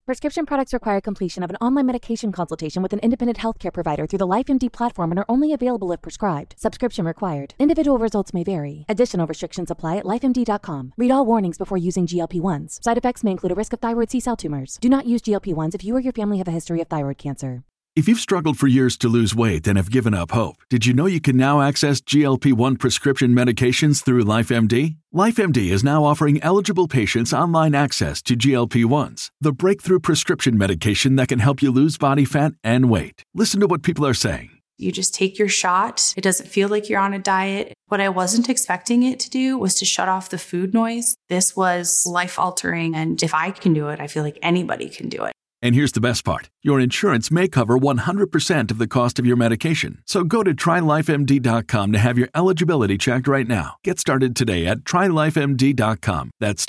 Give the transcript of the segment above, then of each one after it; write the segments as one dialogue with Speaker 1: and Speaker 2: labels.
Speaker 1: Prescription products require completion of an online medication consultation with an independent healthcare provider through the LifeMD platform and are only available if prescribed. Subscription required. Individual results may vary. Additional restrictions apply at lifemd.com. Read all warnings before using GLP-1s. Side effects may include a risk of thyroid C-cell tumors. Do not use GLP-1s if you or your family have a history of thyroid cancer.
Speaker 2: If you've struggled for years to lose weight and have given up hope, did you know you can now access GLP-1 prescription medications through LifeMD? LifeMD is now offering eligible patients online access to GLP-1s, the breakthrough prescription medication that can help you lose body fat and weight. Listen to what people are saying.
Speaker 3: You just take your shot. It doesn't feel like you're on a diet. What I wasn't expecting it to do was to shut off the food noise. This was life-altering, and if I can do it, I feel like anybody can do it.
Speaker 2: And here's the best part. Your insurance may cover 100% of the cost of your medication. So go to trylifemd.com to have your eligibility checked right now. Get started today at trylifemd.com. That's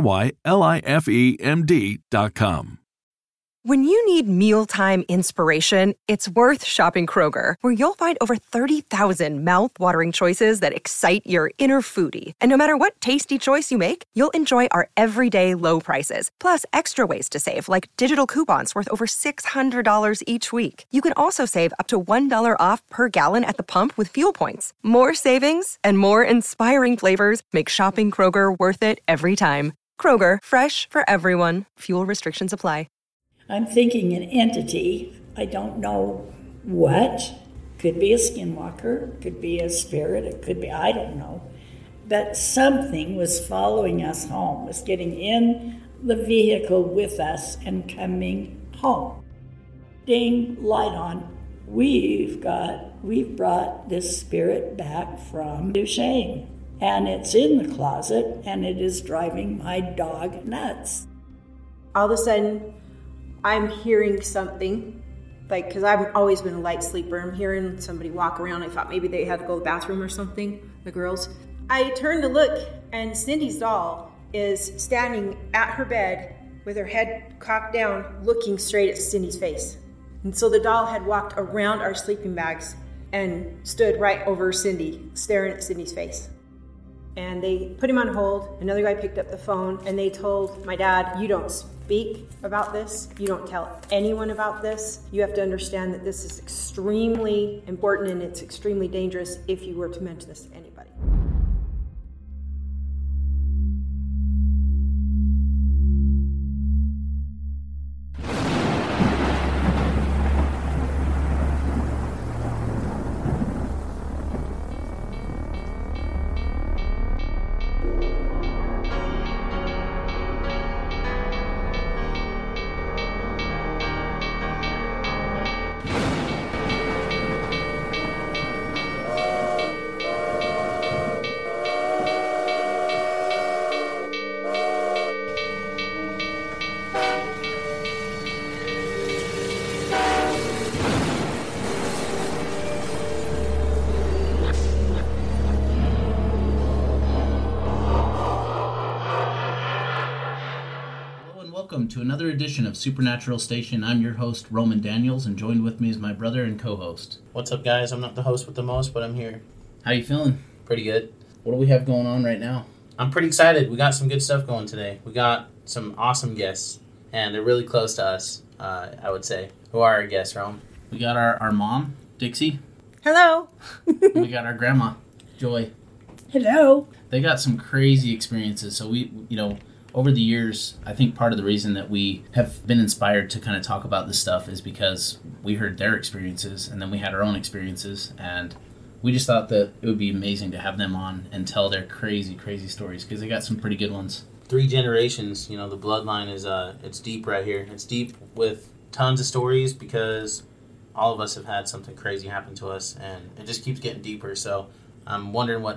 Speaker 2: TRYLIFEMD.com.
Speaker 4: When you need mealtime inspiration, it's worth shopping Kroger, where you'll find over 30,000 mouth-watering choices that excite your inner foodie. And no matter what tasty choice you make, you'll enjoy our everyday low prices, plus extra ways to save, like digital coupons worth over $600 each week. You can also save up to $1 off per gallon at the pump with fuel points. More savings and more inspiring flavors make shopping Kroger worth it every time. Kroger, fresh for everyone. Fuel restrictions apply.
Speaker 5: I'm thinking an entity, I don't know what. Could be a skinwalker, could be a spirit, it could be, I don't know. But something was following us home, was getting in the vehicle with us and coming home. Ding, light on. We've brought this spirit back from Duchesne. And it's in the closet, and it is driving my dog nuts.
Speaker 6: All of a sudden, I'm hearing something, like, because I've always been a light sleeper. I'm hearing somebody walk around. I thought maybe they had to go to the bathroom or something, the girls. I turned to look, and Cindy's doll is standing at her bed with her head cocked down, looking straight at Cindy's face. And so the doll had walked around our sleeping bags and stood right over Cindy, staring at Cindy's face. And they put him on hold. Another guy picked up the phone, and they told my dad, "You don't speak about this. You don't tell anyone about this. You have to understand that this is extremely important and it's extremely dangerous if you were to mention this to anybody."
Speaker 7: Welcome to another edition of Supernatural Station. I'm your host, Roman Daniels, and joined with me is my brother and co-host.
Speaker 8: What's up, guys? I'm not the host with the most, but I'm here.
Speaker 7: How you feeling?
Speaker 8: Pretty good.
Speaker 7: What do we have going on right now?
Speaker 8: I'm pretty excited. We got some good stuff going today. We got some awesome guests, and they're really close to us, I would say. Who are our guests, Rome?
Speaker 7: We got our mom, Dixie.
Speaker 6: Hello.
Speaker 7: We got our grandma, Joy.
Speaker 5: Hello.
Speaker 7: They got some crazy experiences, so we, over the years, I think part of the reason that we have been inspired to kind of talk about this stuff is because we heard their experiences, and then we had our own experiences, and we just thought that it would be amazing to have them on and tell their crazy, crazy stories, because they got some pretty good ones.
Speaker 8: 3 generations, the bloodline is, it's deep right here. It's deep with tons of stories because all of us have had something crazy happen to us, and it just keeps getting deeper, so I'm wondering what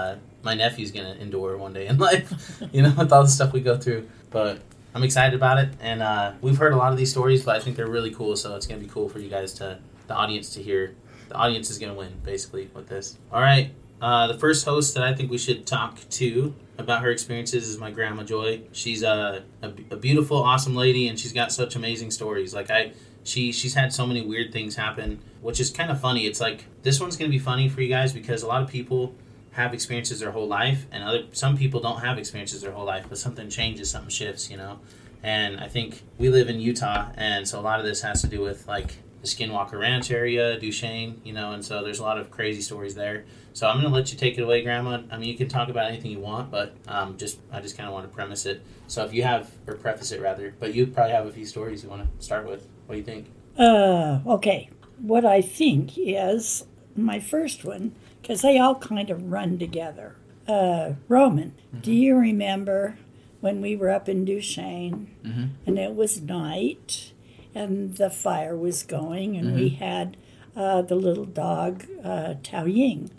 Speaker 8: my nephew's going to endure one day in life, with all the stuff we go through. But I'm excited about it, and we've heard a lot of these stories, but I think they're really cool, so it's going to be cool for you guys, the audience, to hear. The audience is going to win, basically, with this. All right, the first host that I think we should talk to about her experiences is my grandma, Joy. She's a beautiful, awesome lady, and she's got such amazing stories. She's had so many weird things happen, which is kind of funny. It's like, this one's going to be funny for you guys because a lot of people have experiences their whole life, and some people don't have experiences their whole life, but something changes, something shifts, And I think we live in Utah, and so a lot of this has to do with like the Skinwalker Ranch area, Duchesne, and so there's a lot of crazy stories there. So I'm going to let you take it away, Grandma. I mean, you can talk about anything you want, but I just kind of want to premise it. So if you have, or preface it rather, but you probably have a few stories you want to start with. What do you think?
Speaker 5: Okay. What I think is my first one, because they all kind of run together. Roman, do you remember when we were up in Duchesne and it was night and the fire was going and we had the little dog, Tao Ying,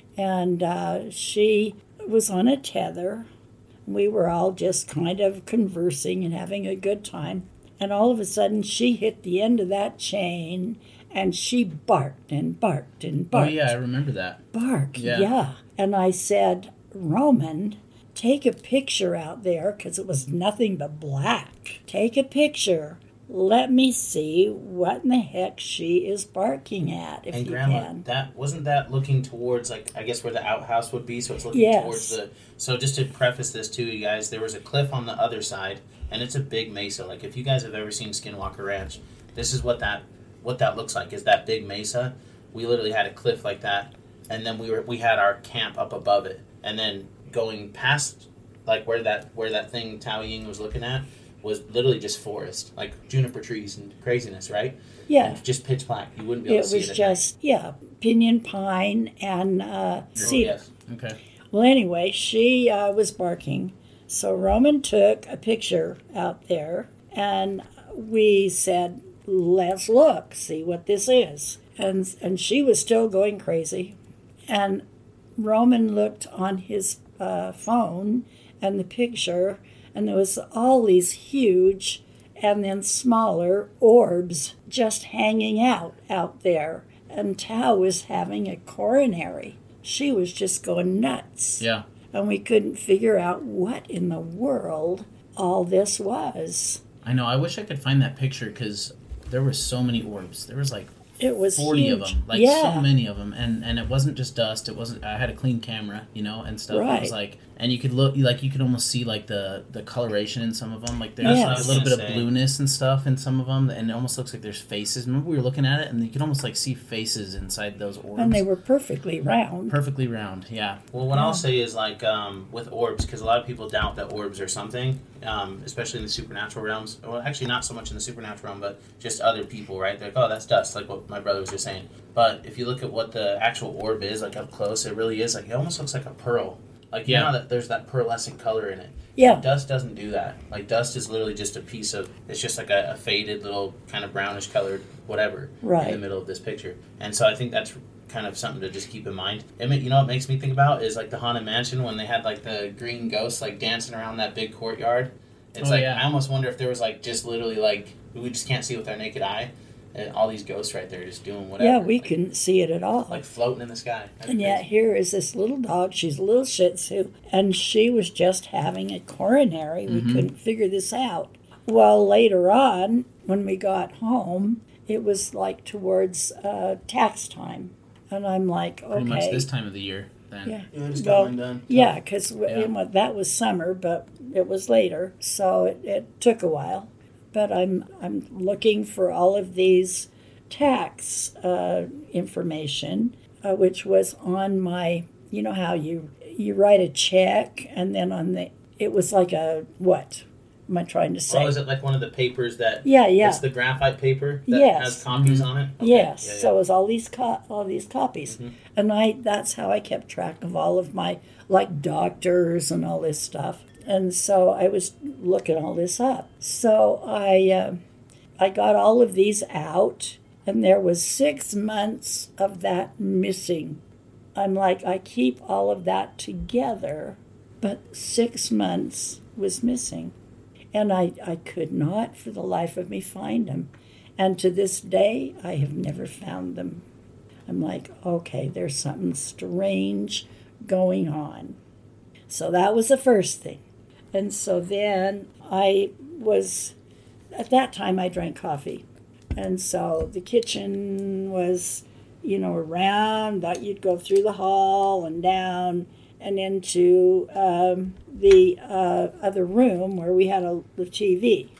Speaker 5: and she was on a tether. We were all just kind of conversing and having a good time. And all of a sudden she hit the end of that chain and she barked and barked and barked.
Speaker 7: Oh, yeah, I remember that.
Speaker 5: Bark, yeah. And I said, Roman, take a picture out there, because it was nothing but black. Take a picture. Let me see what in the heck she is barking at, if
Speaker 8: and
Speaker 5: you
Speaker 8: Grandma,
Speaker 5: can.
Speaker 8: Wasn't that looking towards, like, I guess where the outhouse would be, so it's looking towards the... So just to preface this to you guys, there was a cliff on the other side, and it's a big mesa. Like, if you guys have ever seen Skinwalker Ranch, this is what that looks like, is that big mesa. We literally had a cliff like that, and then we had our camp up above it. And then going past, like, where that thing Tao Ying was looking at was literally just forest, like juniper trees and craziness, right?
Speaker 5: Yeah.
Speaker 8: And just pitch black. You wouldn't be able to see it.
Speaker 5: It was just, pinyon pine and cedar.
Speaker 8: Yes.
Speaker 7: Okay.
Speaker 5: Well, anyway, she was barking. So Roman took a picture out there, and we said, let's look, see what this is. And she was still going crazy. And Roman looked on his phone and the picture, and there was all these huge and then smaller orbs just hanging out there. And Tao was having a coronary. She was just going nuts.
Speaker 7: Yeah.
Speaker 5: And we couldn't figure out what in the world all this was.
Speaker 7: I know. I wish I could find that picture, because there were so many orbs. There was like
Speaker 5: It was
Speaker 7: 40
Speaker 5: huge.
Speaker 7: of them, like so many of them, and it wasn't just dust. It wasn't. I had a clean camera, and stuff.
Speaker 5: Right.
Speaker 7: It was like, and you could look, like you could almost see like the coloration in some of them. Like there's
Speaker 5: Yes.
Speaker 7: a little bit of blueness and stuff in some of them, and it almost looks like there's faces. Remember we were looking at it, and you could almost like see faces inside those orbs.
Speaker 5: And they were perfectly round.
Speaker 7: Perfectly round, yeah.
Speaker 8: Well, what I'll say is, like, with orbs, because a lot of people doubt that orbs are something, especially in the supernatural realms. Well, actually, not so much in the supernatural realm, but just other people, right? They're like, oh, that's dust, like what my brother was just saying. But if you look at what the actual orb is, like up close, it really is, like, it almost looks like a pearl. Like, you know that there's that pearlescent color in it.
Speaker 5: Yeah.
Speaker 8: Dust doesn't do that. Like, dust is literally just a piece of, it's just like a faded little kind of brownish colored whatever in the middle of this picture. And so I think that's kind of something to just keep in mind. You know what makes me think about is like the Haunted Mansion when they had like the green ghosts like dancing around that big courtyard. It's I almost wonder if there was like just literally like, we just can't see with our naked eye. And all these ghosts right there just doing whatever.
Speaker 5: Yeah, we couldn't see it at all.
Speaker 8: Like floating in the sky. That's
Speaker 5: and
Speaker 8: crazy.
Speaker 5: yet here is this little dog. She's a little Shih Tzu, and she was just having a coronary. We couldn't figure this out. Well, later on, when we got home, it was like towards tax time. And I'm like, okay.
Speaker 7: Pretty much this time of the year then.
Speaker 5: Yeah,
Speaker 8: just got mine done.
Speaker 5: Yeah, because that was summer, but it was later, so it took a while. But I'm looking for all of these tax information, which was on my, you know how you write a check and then it was like a, what am I trying to say?
Speaker 8: Oh, is it like one of the papers that?
Speaker 5: Yeah.
Speaker 8: It's the graphite paper that has copies on it. Okay.
Speaker 5: Yes.
Speaker 8: Yeah.
Speaker 5: So it was all these copies, and that's how I kept track of all of my like doctors and all this stuff. And so I was looking all this up. So I got all of these out, and there was 6 months of that missing. I'm like, I keep all of that together, but 6 months was missing. And I could not for the life of me find them. And to this day, I have never found them. I'm like, okay, there's something strange going on. So that was the first thing. And so then at that time I drank coffee. And so the kitchen was, around, that you'd go through the hall and down and into the other room where we had the TV.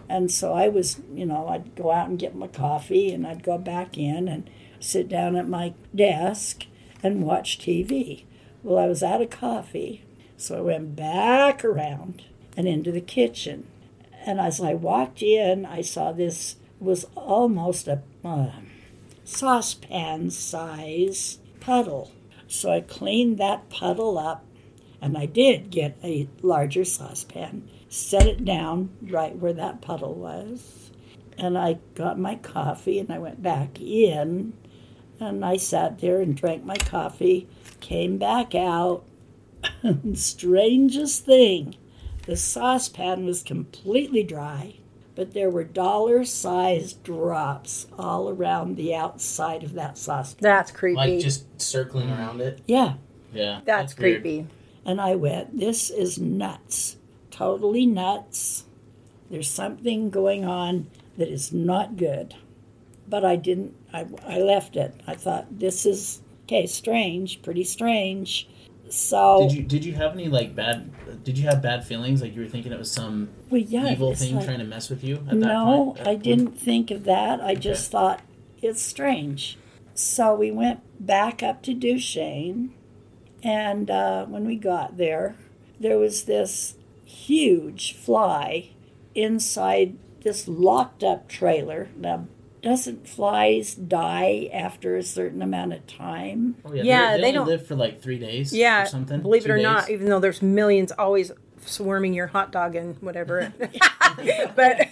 Speaker 5: And so I was, I'd go out and get my coffee, and I'd go back in and sit down at my desk and watch TV. Well, I was out of coffee, so I went back around and into the kitchen. And as I walked in, I saw this was almost a saucepan size puddle. So I cleaned that puddle up, and I did get a larger saucepan, set it down right where that puddle was, and I got my coffee, and I went back in, and I sat there and drank my coffee, came back out. Strangest thing, the saucepan was completely dry, but there were dollar-sized drops all around the outside of that saucepan.
Speaker 6: That's creepy.
Speaker 8: Like just circling around it?
Speaker 5: Yeah.
Speaker 8: Yeah.
Speaker 6: That's creepy.
Speaker 8: Weird.
Speaker 5: And I went, this is nuts. Totally nuts. There's something going on that is not good. But I didn't, I left it. I thought, this is, strange, pretty strange. So
Speaker 7: did you have any did you have bad feelings, like you were thinking it was some evil thing trying to mess with you at that point?
Speaker 5: No, I didn't think of that. I just thought it's strange. So we went back up to Duchesne, and when we got there was this huge fly inside this locked up trailer. Now, doesn't flies die after a certain amount of time?
Speaker 7: Oh, yeah, they only live for like 3 days or something.
Speaker 6: Believe it or not, even though there's millions always swarming your hot dog and whatever. But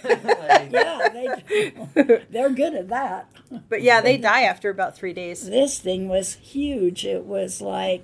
Speaker 5: they're good at that.
Speaker 6: But yeah, they die after about 3 days.
Speaker 5: This thing was huge. It was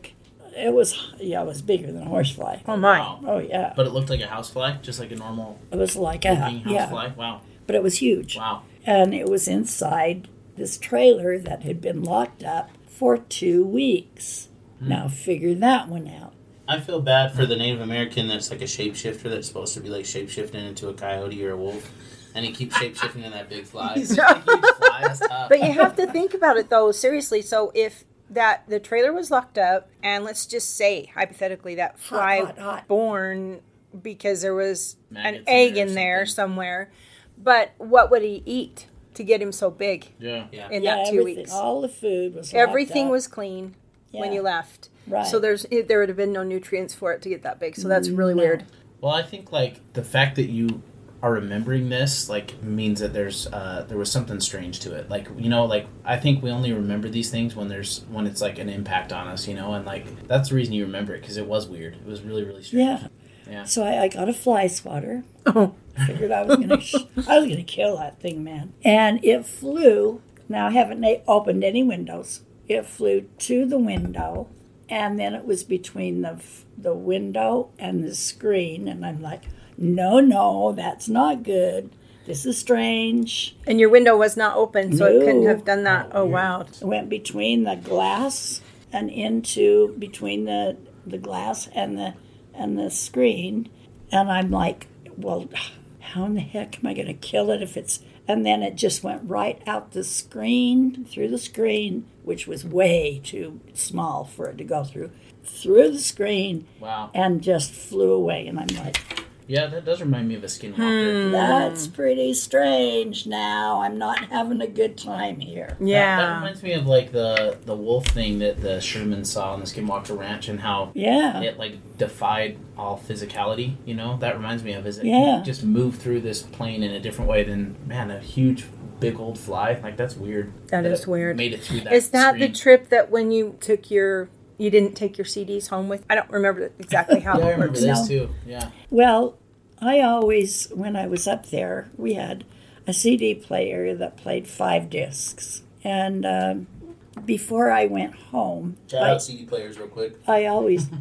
Speaker 5: bigger than a horsefly.
Speaker 6: Oh my.
Speaker 7: Wow.
Speaker 5: Oh yeah.
Speaker 7: But it looked like a housefly, just like a normal.
Speaker 5: It was like a
Speaker 7: housefly. Wow.
Speaker 5: But it was huge.
Speaker 7: Wow.
Speaker 5: And it was inside this trailer that had been locked up for 2 weeks. Now figure that one out.
Speaker 8: I feel bad for the Native American that's like a shapeshifter that's supposed to be like shapeshifting into a coyote or a wolf, and he keeps shapeshifting in that big fly. He's a huge fly. That's tough.
Speaker 6: But you have to think about it though, seriously. So if the trailer was locked up, and let's just say hypothetically that fly
Speaker 5: hot.
Speaker 6: born because there was
Speaker 7: Maggots
Speaker 6: an egg in there somewhere. But what would he eat to get him so big?
Speaker 7: Yeah.
Speaker 6: In that 2 weeks,
Speaker 5: all the food was.
Speaker 6: Everything
Speaker 5: locked up.
Speaker 6: was clean when you left.
Speaker 5: Right.
Speaker 6: So there would have been no nutrients for it to get that big. So that's really weird.
Speaker 7: Well, I think like the fact that you are remembering this means that there was something strange to it. I think we only remember these things when it's like an impact on us, and like that's the reason you remember it, because it was weird. It was really, really strange. Yeah.
Speaker 5: So I got a fly swatter. Oh. Figured I was gonna kill that thing, man. And it flew. Now I haven't opened any windows. It flew to the window, and then it was between the window and the screen. And I'm like, no, that's not good. This is strange.
Speaker 6: And your window was not open, so it couldn't have done that. Oh wow!
Speaker 5: It went between the glass and into between the glass and the screen, and I'm like, well, how in the heck am I going to kill it if it's... And then it just went right out the screen, through the screen, which was way too small for it to go through the screen.
Speaker 7: Wow.
Speaker 5: And just flew away. And I'm like...
Speaker 7: Yeah, that does remind me of a skinwalker.
Speaker 5: That's pretty strange now. I'm not having a good time here.
Speaker 6: Yeah.
Speaker 7: That reminds me of like the wolf thing that the Sherman saw on the Skinwalker Ranch, and how it like defied all physicality, That reminds me of it just moved through this plane in a different way than, man, a huge big old fly. Like, that's weird.
Speaker 6: That is weird.
Speaker 7: Made it through that.
Speaker 6: Is that
Speaker 7: screen.
Speaker 6: the trip that when you took you didn't take your CDs home with? I don't remember exactly how it works.
Speaker 7: I remember this too. Yeah.
Speaker 5: Well, I always, when I was up there, we had a CD player that played 5 discs. And before I went home...
Speaker 8: Shout out CD players real quick.
Speaker 5: I always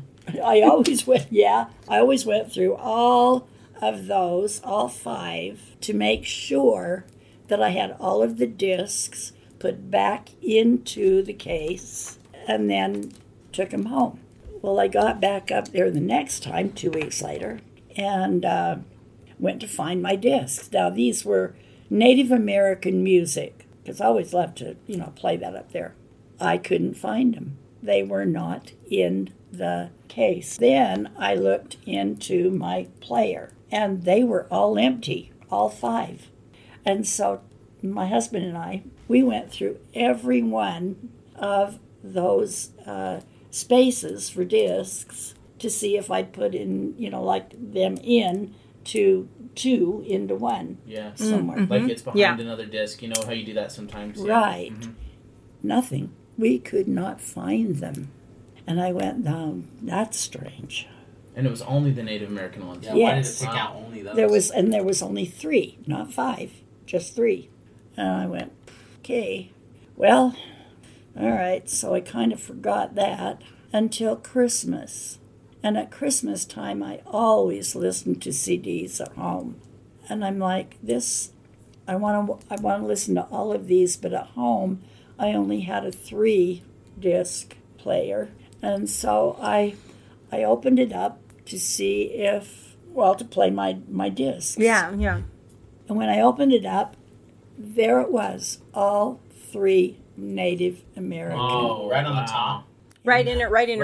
Speaker 5: went through all of those, all 5, to make sure that I had all of the discs put back into the case, and then took them home. Well, I got back up there the next time, 2 weeks later, and went to find my discs. Now, these were Native American music, because I always loved to, play that up there. I couldn't find them. They were not in the case. Then I looked into my player, and they were all empty. all 5. And so my husband and I, we went through every one of those spaces for discs to see if I'd put in, like them in to 2 into 1.
Speaker 7: Yeah.
Speaker 5: Somewhere.
Speaker 7: Like it's behind another disc. You know how you do that sometimes? Yeah.
Speaker 5: Right. Mm-hmm. Nothing. We could not find them. And I went down, that's strange.
Speaker 7: And it was only the Native American ones.
Speaker 8: Yeah,
Speaker 5: Yes.
Speaker 8: why did it pick out only those?
Speaker 5: There was only 3, not 5, just 3. And I went, okay, well, all right. So I kind of forgot that until Christmas. And at Christmas time, I always listened to CDs at home. And I'm like, I want to listen to all of these, but at home, I only had a 3-disc player. And so I opened it up to see to play my discs.
Speaker 6: Yeah.
Speaker 5: And when I opened it up, there it was, all 3 Native American.
Speaker 8: Oh, right on the top.
Speaker 6: Right in her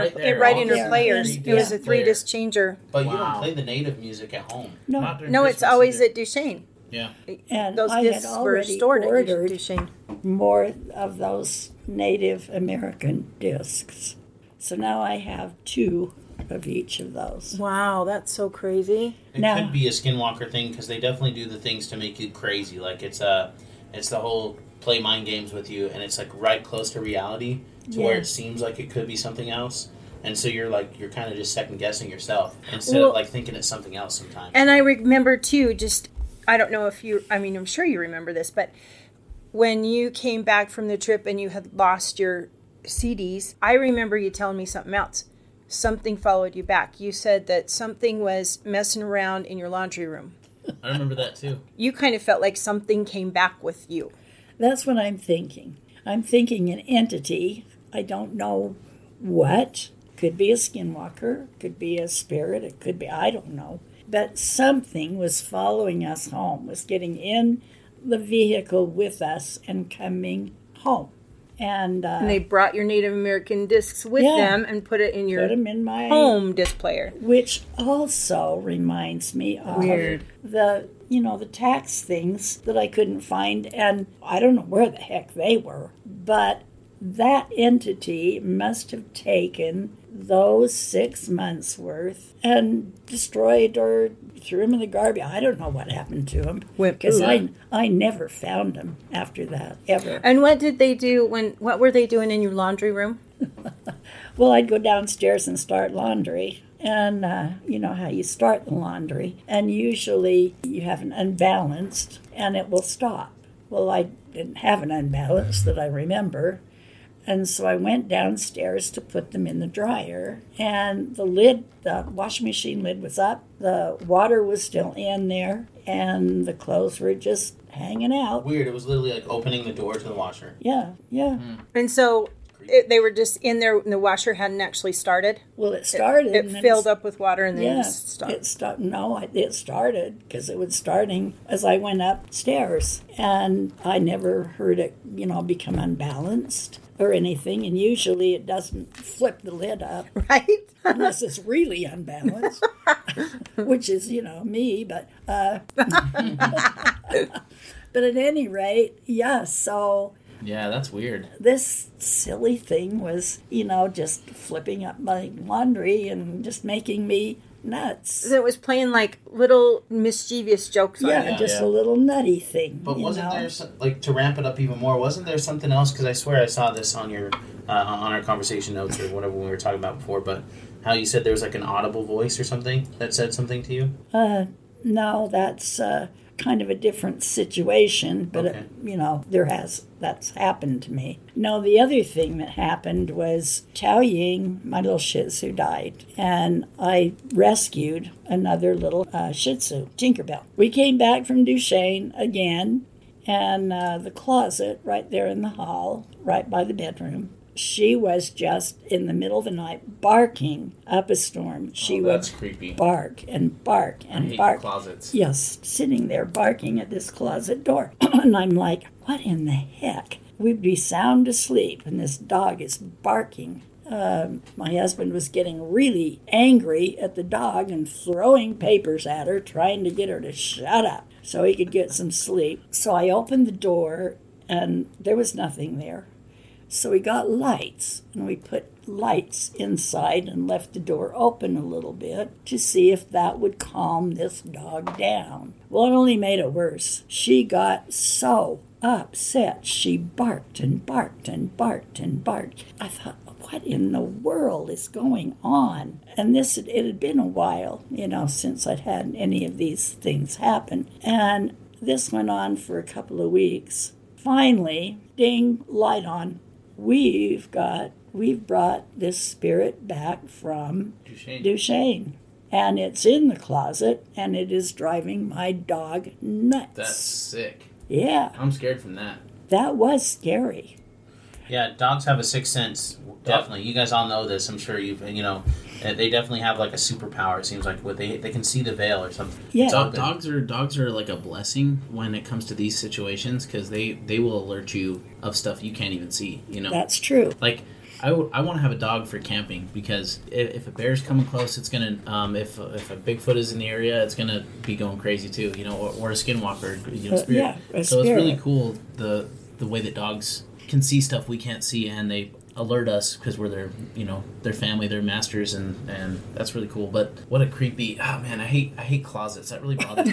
Speaker 6: players.
Speaker 5: It
Speaker 6: It was a 3-disc changer.
Speaker 8: But you don't play the Native music at home.
Speaker 6: No, it's always at Duchesne.
Speaker 7: Yeah.
Speaker 5: And
Speaker 6: Those
Speaker 5: I
Speaker 6: discs
Speaker 5: had
Speaker 6: were
Speaker 5: already
Speaker 6: stored at
Speaker 5: ordered
Speaker 6: Duchesne.
Speaker 5: more of those Native American discs. So now I have 2 of each of those.
Speaker 6: Wow, that's so crazy.
Speaker 8: It could be a Skinwalker thing because they definitely do the things to make you crazy. Like it's the whole play mind games with you, and it's like right close to reality to where it seems like it could be something else. And so you're kind of just second guessing yourself instead of like thinking it's something else sometimes.
Speaker 6: And I remember too, I don't know if I'm sure you remember this, but when you came back from the trip and you had lost your CDs, I remember you telling me something else. Something followed you back. You said that something was messing around in your laundry room.
Speaker 7: I remember that too.
Speaker 6: You kind of felt like something came back with you.
Speaker 5: That's what I'm thinking. I'm thinking an entity. I don't know what. Could be a skinwalker. Could be a spirit. It could be, I don't know. But something was following us home, was getting in the vehicle with us and coming home. And
Speaker 6: they brought your Native American discs with them and put it in your
Speaker 5: my
Speaker 6: home disc player.
Speaker 5: Which also reminds me of the tax things that I couldn't find. And I don't know where the heck they were. But that entity must have taken those 6 months worth and destroyed or threw them in the garbage. I don't know what happened to them because I never found them after that ever.
Speaker 6: And what did they do what were they doing in your laundry room?
Speaker 5: Well, I'd go downstairs and start laundry. And you know how you start the laundry. And usually you have an unbalanced and it will stop. Well, I didn't have an unbalanced that I remember. And so I went downstairs to put them in the dryer. And the washing machine lid was up. The water was still in there. And the clothes were just hanging out.
Speaker 8: Weird. It was literally like opening the door to the washer.
Speaker 5: Yeah.
Speaker 6: And so they were just in there and the washer hadn't actually started?
Speaker 5: Well, it started.
Speaker 6: It filled up with water and then just stopped?
Speaker 5: It started because it was starting as I went upstairs. And I never heard it, become unbalanced or anything. And usually it doesn't flip the lid up.
Speaker 6: Right.
Speaker 5: Unless it's really unbalanced, which is, me. But but at any rate, so...
Speaker 7: Yeah, that's weird.
Speaker 5: This silly thing was, just flipping up my laundry and just making me nuts.
Speaker 6: So it was playing like little mischievous jokes on you.
Speaker 5: Just a little nutty thing.
Speaker 8: But wasn't there, to ramp it up even more, wasn't there something else? Because I swear I saw this on your on our conversation notes or whatever we were talking about before, but how you said there was like an audible voice or something that said something to you?
Speaker 5: No, that's... kind of a different situation, but that's happened to me. No, the other thing that happened was Tao Ying, my little Shih Tzu, died, and I rescued another little Shih Tzu, Tinkerbell. We came back from Duchesne again, and the closet right there in the hall, right by the bedroom, she was just in the middle of the night barking up a storm. She
Speaker 7: that's
Speaker 5: would
Speaker 7: creepy.
Speaker 5: bark and bark and
Speaker 7: I hate
Speaker 5: bark.
Speaker 7: Closets.
Speaker 5: Yes, sitting there barking at this closet door. And I'm like, what in the heck? We'd be sound asleep and this dog is barking. My husband was getting really angry at the dog and throwing papers at her, trying to get her to shut up. so he could get some sleep. So I opened the door, and there was nothing there. So we got lights, and we put lights inside and left the door open a little bit to see if that would calm this dog down. Well, it only made it worse. She got so upset. She barked and barked and barked and barked. I thought, what in the world is going on? And it had been a while, since I'd had any of these things happen. And this went on for a couple of weeks. Finally, ding, light on. We've brought this spirit back from Duchesne. And it's in the closet, and it is driving my dog nuts.
Speaker 7: That's sick.
Speaker 5: Yeah.
Speaker 7: I'm scared from that.
Speaker 5: That was scary.
Speaker 8: Yeah, dogs have a sixth sense. Definitely. You guys all know this. I'm sure they definitely have like a superpower. It seems like they can see the veil or something.
Speaker 5: Yeah.
Speaker 7: Dogs are like a blessing when it comes to these situations, because they will alert you of stuff you can't even see.
Speaker 5: That's true.
Speaker 7: Like I want to have a dog for camping, because if a bear's coming close, it's gonna if a Bigfoot is in the area, it's gonna be going crazy too. Or a skinwalker. Spirit.
Speaker 5: Yeah, a
Speaker 7: so
Speaker 5: spirit.
Speaker 7: It's really cool the way that dogs can see stuff we can't see, and they alert us because we're their family, their masters, and that's really cool. But what a creepy! Oh man, I hate closets. That really bothers me.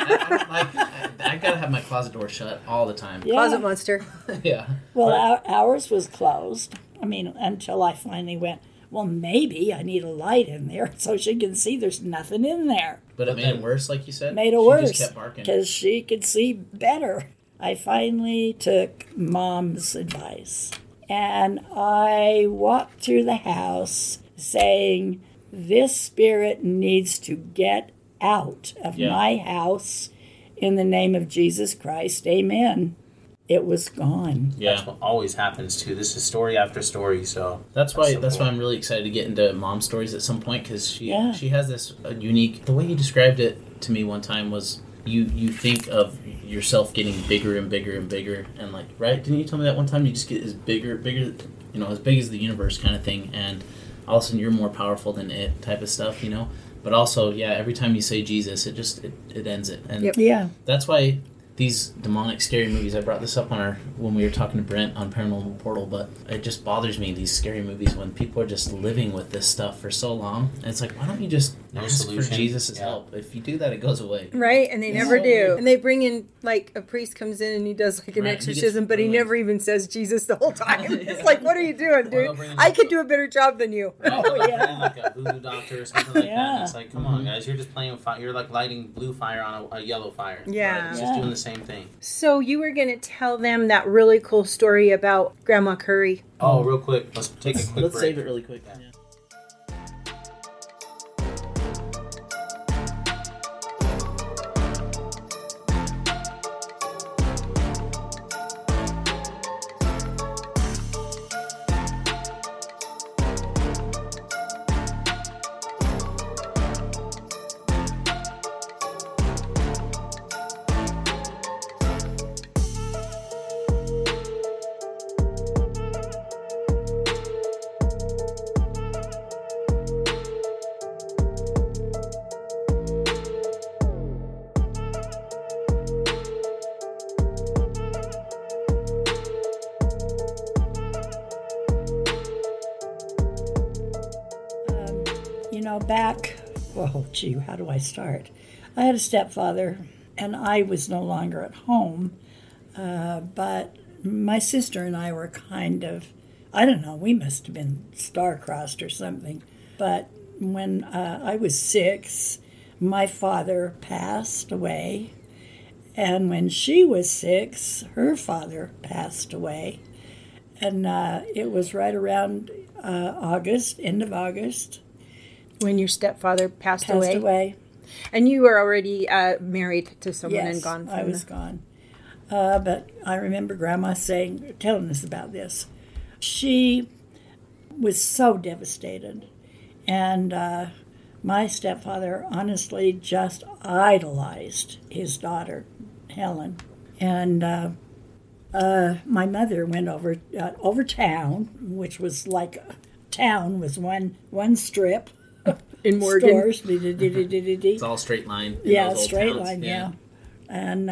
Speaker 7: I gotta have my closet door shut all the time.
Speaker 6: Yeah. Closet monster.
Speaker 7: Yeah.
Speaker 5: Well, ours was closed. Until I finally went, well, maybe I need a light in there so she can see there's nothing in there.
Speaker 7: But it made it worse, like you said?
Speaker 5: Made it worse.
Speaker 7: She just kept barking.
Speaker 5: Because she could see better. I finally took Mom's advice. And I walked through the house saying, this spirit needs to get out of my house in the name of Jesus Christ. Amen. It was gone.
Speaker 8: Yeah. That's what always happens too. This is story after story, so
Speaker 7: that's why I'm really excited to get into Mom's stories at some point, because she has this unique. The way you described it to me one time was you think of yourself getting bigger and bigger and bigger, and like, right? Didn't you tell me that one time you just get as bigger, as big as the universe kind of thing, and all of a sudden you're more powerful than it type of stuff, But also, every time you say Jesus, it ends it, and that's why these demonic, scary movies. I brought this up when we were talking to Brent on Paranormal Portal, but it just bothers me, these scary movies, when people are just living with this stuff for so long. And it's like, why don't you just ask for Jesus' help? If you do that, it goes away.
Speaker 6: Right, and they never do. Weird. And they bring in, like, a priest comes in and he does, like, an exorcism, but he never even says Jesus the whole time. It's like, what are you doing, dude? I could do a better job than you.
Speaker 8: Like a voodoo doctor or something like that. And it's like, come on, guys, you're just playing with fire. You're, like, lighting blue fire on a yellow fire.
Speaker 6: Yeah.
Speaker 8: Right? It's just doing the same thing.
Speaker 6: So you were going to tell them that really cool story about Grandma Curry.
Speaker 8: Oh, real quick. Let's take a quick break.
Speaker 7: Let's save it really quick. Yeah.
Speaker 5: How do I start? I had a stepfather, and I was no longer at home, but my sister and I were kind of, I don't know, we must have been star-crossed or something. But when I was 6, my father passed away, and when she was 6, her father passed away. And it was right around end of August.
Speaker 6: When your stepfather passed away. And you were already married to someone and gone from
Speaker 5: I was gone. But I remember Grandma telling us about this. She was so devastated. And my stepfather honestly just idolized his daughter, Helen. And my mother went over town, which was like town was one strip.
Speaker 6: In Morgan.
Speaker 5: Stores.
Speaker 7: It's all straight line.
Speaker 5: Straight line, yeah. And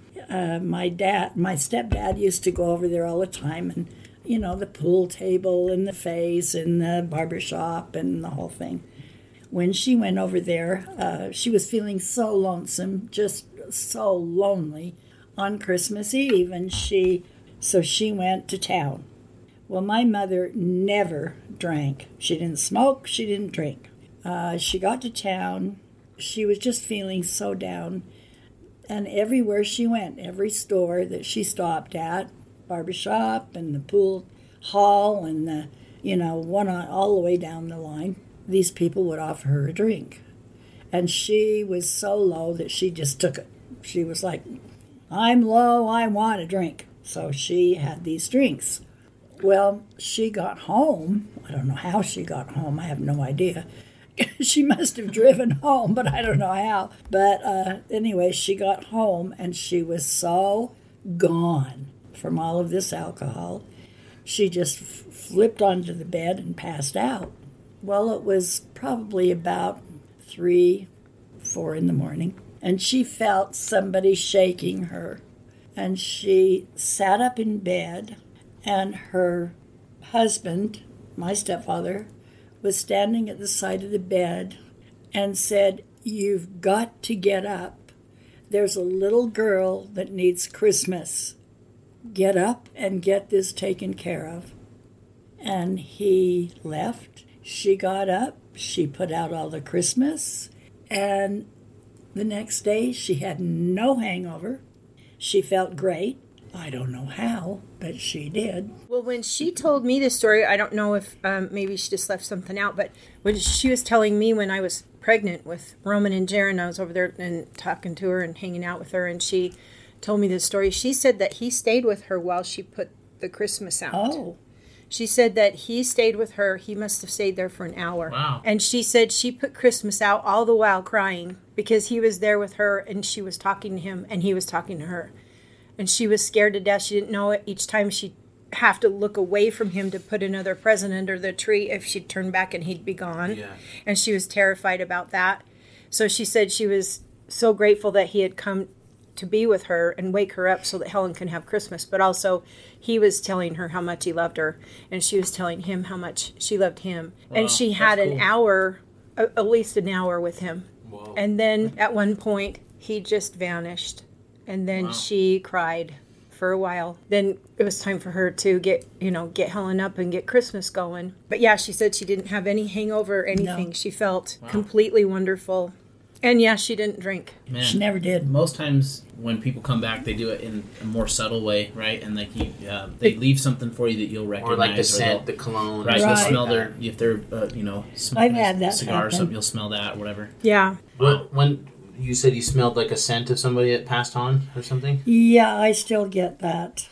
Speaker 5: my stepdad used to go over there all the time, and the pool table and the face and the barber shop and the whole thing. When she went over there, she was feeling so lonesome, just so lonely on Christmas Eve, and so she went to town. Well, my mother never drank. She didn't smoke, she didn't drink. She got to town, she was just feeling so down, and everywhere she went, every store that she stopped at, barbershop and the pool hall and the, one on all the way down the line, these people would offer her a drink. And she was so low that she just took it. She was like, I'm low, I want a drink. So she had these drinks. Well, she got home. I don't know how she got home. I have no idea. She must have driven home, but I don't know how. But anyway, she got home, and she was so gone from all of this alcohol. She just flipped onto the bed and passed out. Well, it was probably about 3, 4 in the morning, and she felt somebody shaking her. And she sat up in bed, and her husband, my stepfather, was standing at the side of the bed and said, "You've got to get up. There's a little girl that needs Christmas. Get up and get this taken care of." And he left. She got up. She put out all the Christmas. And the next day, she had no hangover. She felt great. I don't know how, but she did.
Speaker 6: Well, when she told me this story, I don't know if maybe she just left something out, but when she was telling me when I was pregnant with Roman and Jaron, I was over there and talking to her and hanging out with her, and she told me this story. She said that he stayed with her while she put the Christmas out.
Speaker 5: Oh.
Speaker 6: She said that he stayed with her. He must have stayed there for an hour.
Speaker 7: Wow.
Speaker 6: And she said she put Christmas out all the while crying because he was there with her and she was talking to him and he was talking to her. And she was scared to death. She didn't know it. Each time she'd have to look away from him to put another present under the tree if she'd turn back and he'd be gone.
Speaker 8: Yeah.
Speaker 6: And she was terrified about that. So she said she was so grateful that he had come to be with her and wake her up so that Helen can have Christmas. But also he was telling her how much he loved her. And she was telling him how much she loved him.
Speaker 7: Wow,
Speaker 6: and she had
Speaker 7: that's
Speaker 6: an
Speaker 7: cool.
Speaker 6: hour, at least an hour with him.
Speaker 8: Whoa.
Speaker 6: And then at one point he just vanished. And then she cried for a while. Then it was time for her to get Helen up and get Christmas going. But yeah, she said she didn't have any hangover or anything.
Speaker 5: No.
Speaker 6: She felt completely wonderful. And yeah, she didn't drink.
Speaker 7: Man,
Speaker 5: She never did.
Speaker 7: Most times when people come back, they do it in a more subtle way, right? And like they leave something for you that you'll recognize,
Speaker 8: Or like the
Speaker 7: they'll-
Speaker 8: scent, the cologne.
Speaker 7: right?
Speaker 8: or
Speaker 7: You'll
Speaker 5: Right.
Speaker 7: smell their if they're smoking
Speaker 5: I've had
Speaker 7: a
Speaker 5: that
Speaker 7: cigar or
Speaker 5: happen.
Speaker 7: something. You'll smell that or whatever.
Speaker 6: Yeah.
Speaker 8: When you said you smelled like a scent of somebody that passed on or something?
Speaker 5: Yeah, I still get that.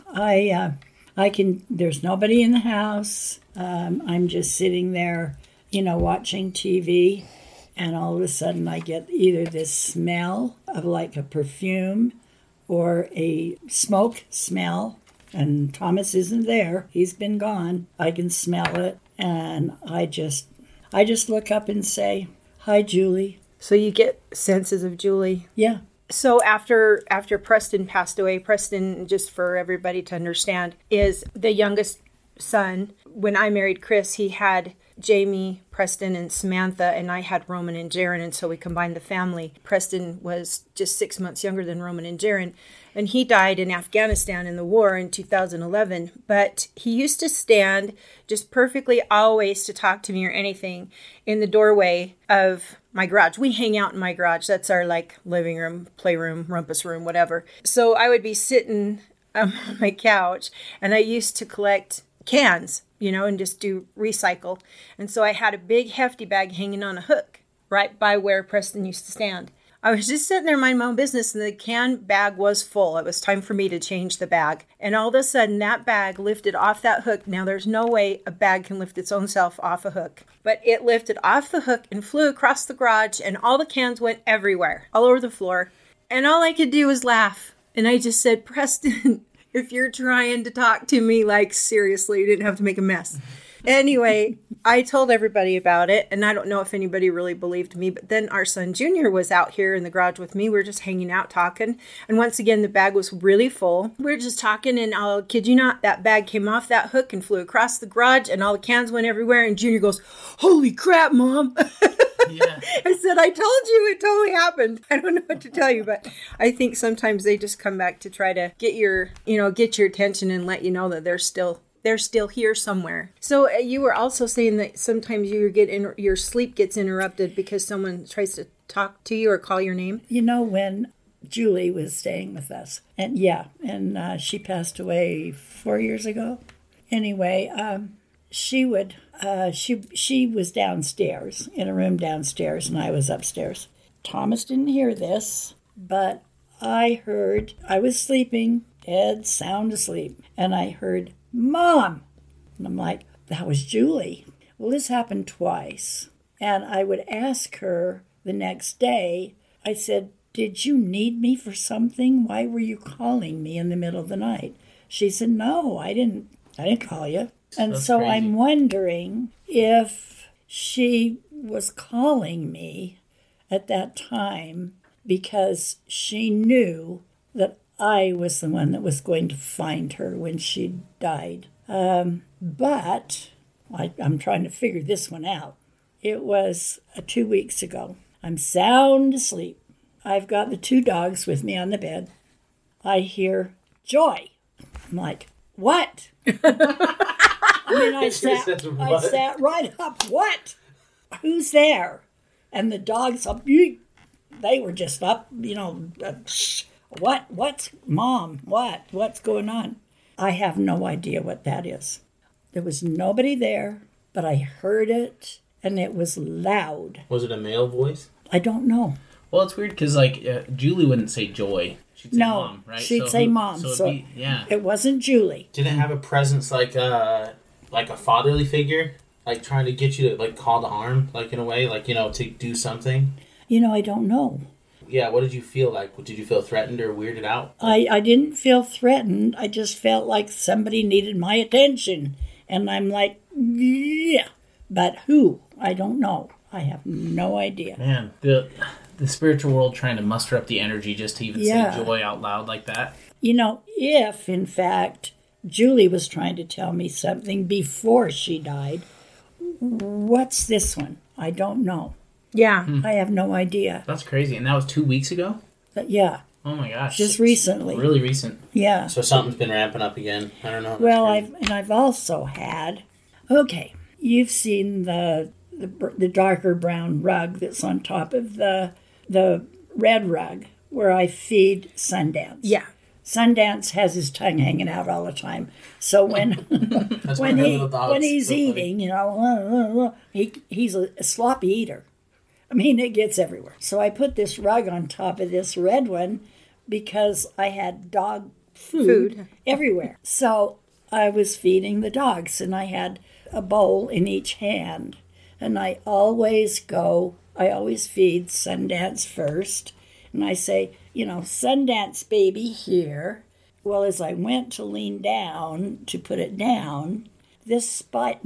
Speaker 5: I can, there's nobody in the house. I'm just sitting there, watching TV, and all of a sudden I get either this smell of like a perfume or a smoke smell, and Thomas isn't there. He's been gone. I can smell it, and I just look up and say, "Hi, Julie."
Speaker 6: So you get senses of Julie.
Speaker 5: Yeah.
Speaker 6: So after Preston passed away, Preston, just for everybody to understand, is the youngest son. When I married Chris, he had Jamie, Preston, and Samantha, and I had Roman and Jaron, and so we combined the family. Preston was just 6 months younger than Roman and Jaron, and he died in Afghanistan in the war in 2011. But he used to stand just perfectly always to talk to me or anything in the doorway of my garage. We hang out in my garage. That's our living room, playroom, rumpus room, whatever. So I would be sitting on my couch, and I used to collect cans, and just do recycle. And so I had a big hefty bag hanging on a hook right by where Preston used to stand. I was just sitting there minding my own business, and the can bag was full. It was time for me to change the bag. And all of a sudden, that bag lifted off that hook. Now, there's no way a bag can lift its own self off a hook. But it lifted off the hook and flew across the garage, and all the cans went everywhere, all over the floor. And all I could do was laugh. And I just said, "Preston, if you're trying to talk to me, seriously, you didn't have to make a mess." Anyway, I told everybody about it, and I don't know if anybody really believed me, but then our son Junior was out here in the garage with me. We were just hanging out talking, and once again, the bag was really full. We were just talking, and I'll kid you not, that bag came off that hook and flew across the garage, and all the cans went everywhere, and Junior goes, "Holy crap, Mom!"
Speaker 7: Yeah.
Speaker 6: I said, "I told you, it totally happened." I don't know what to tell you, but I think sometimes they just come back to try to get your attention and let you know that they're still here somewhere. So you were also saying that sometimes your sleep gets interrupted because someone tries to talk to you or call your name.
Speaker 5: When Julie was staying with us, and she passed away 4 years ago. Anyway, she was downstairs in a room downstairs, and I was upstairs. Thomas didn't hear this, but I was sleeping, dead sound asleep, and I heard, "Mom!" And I'm like, that was Julie. Well, this happened twice. And I would ask her the next day, I said, "Did you need me for something? Why were you calling me in the middle of the night?" She said, "No, I didn't call you." And
Speaker 7: That's
Speaker 5: so
Speaker 7: crazy.
Speaker 5: I'm wondering if she was calling me at that time because she knew that I was the one that was going to find her when she died. But I'm trying to figure this one out. It was 2 weeks ago. I'm sound asleep. I've got the 2 dogs with me on the bed. I hear, "Joy." I'm like, "What?" I sat right up. "What? Who's there?" And the dogs, they were just up, What's Mom? What's going on? I have no idea what that is. There was nobody there, but I heard it, and it was loud.
Speaker 8: Was it a male voice?
Speaker 5: I don't know.
Speaker 7: Well, it's weird because Julie wouldn't say Joy. She'd say Mom, right?
Speaker 5: She'd say Mom. So it wasn't Julie.
Speaker 8: Did it have a presence like a fatherly figure, like trying to get you to call to arm, in a way, to do something?
Speaker 5: I don't know.
Speaker 8: Yeah, what did you feel like? Did you feel threatened or weirded out?
Speaker 5: I didn't feel threatened. I just felt like somebody needed my attention. And I'm like, yeah. But who? I don't know. I have no idea.
Speaker 7: Man, the spiritual world trying to muster up the energy just to even say Joy out loud like that.
Speaker 5: If, in fact, Julie was trying to tell me something before she died, what's this one? I don't know.
Speaker 6: Yeah.
Speaker 5: I have no idea.
Speaker 7: That's crazy. And that was 2 weeks ago?
Speaker 5: Yeah.
Speaker 7: Oh my gosh.
Speaker 5: Just recently.
Speaker 7: Really recent.
Speaker 5: Yeah.
Speaker 8: So something's been ramping up again. I don't know.
Speaker 5: Well, I've also had, you've seen the darker brown rug that's on top of the red rug where I feed Sundance.
Speaker 6: Yeah.
Speaker 5: Sundance has his tongue hanging out all the time. So when he's eating, he's a sloppy eater. It gets everywhere. So I put this rug on top of this red one because I had dog food everywhere. So I was feeding the dogs, and I had a bowl in each hand. And I always feed Sundance first. And I say, Sundance baby here. Well, as I went to lean down to put it down, this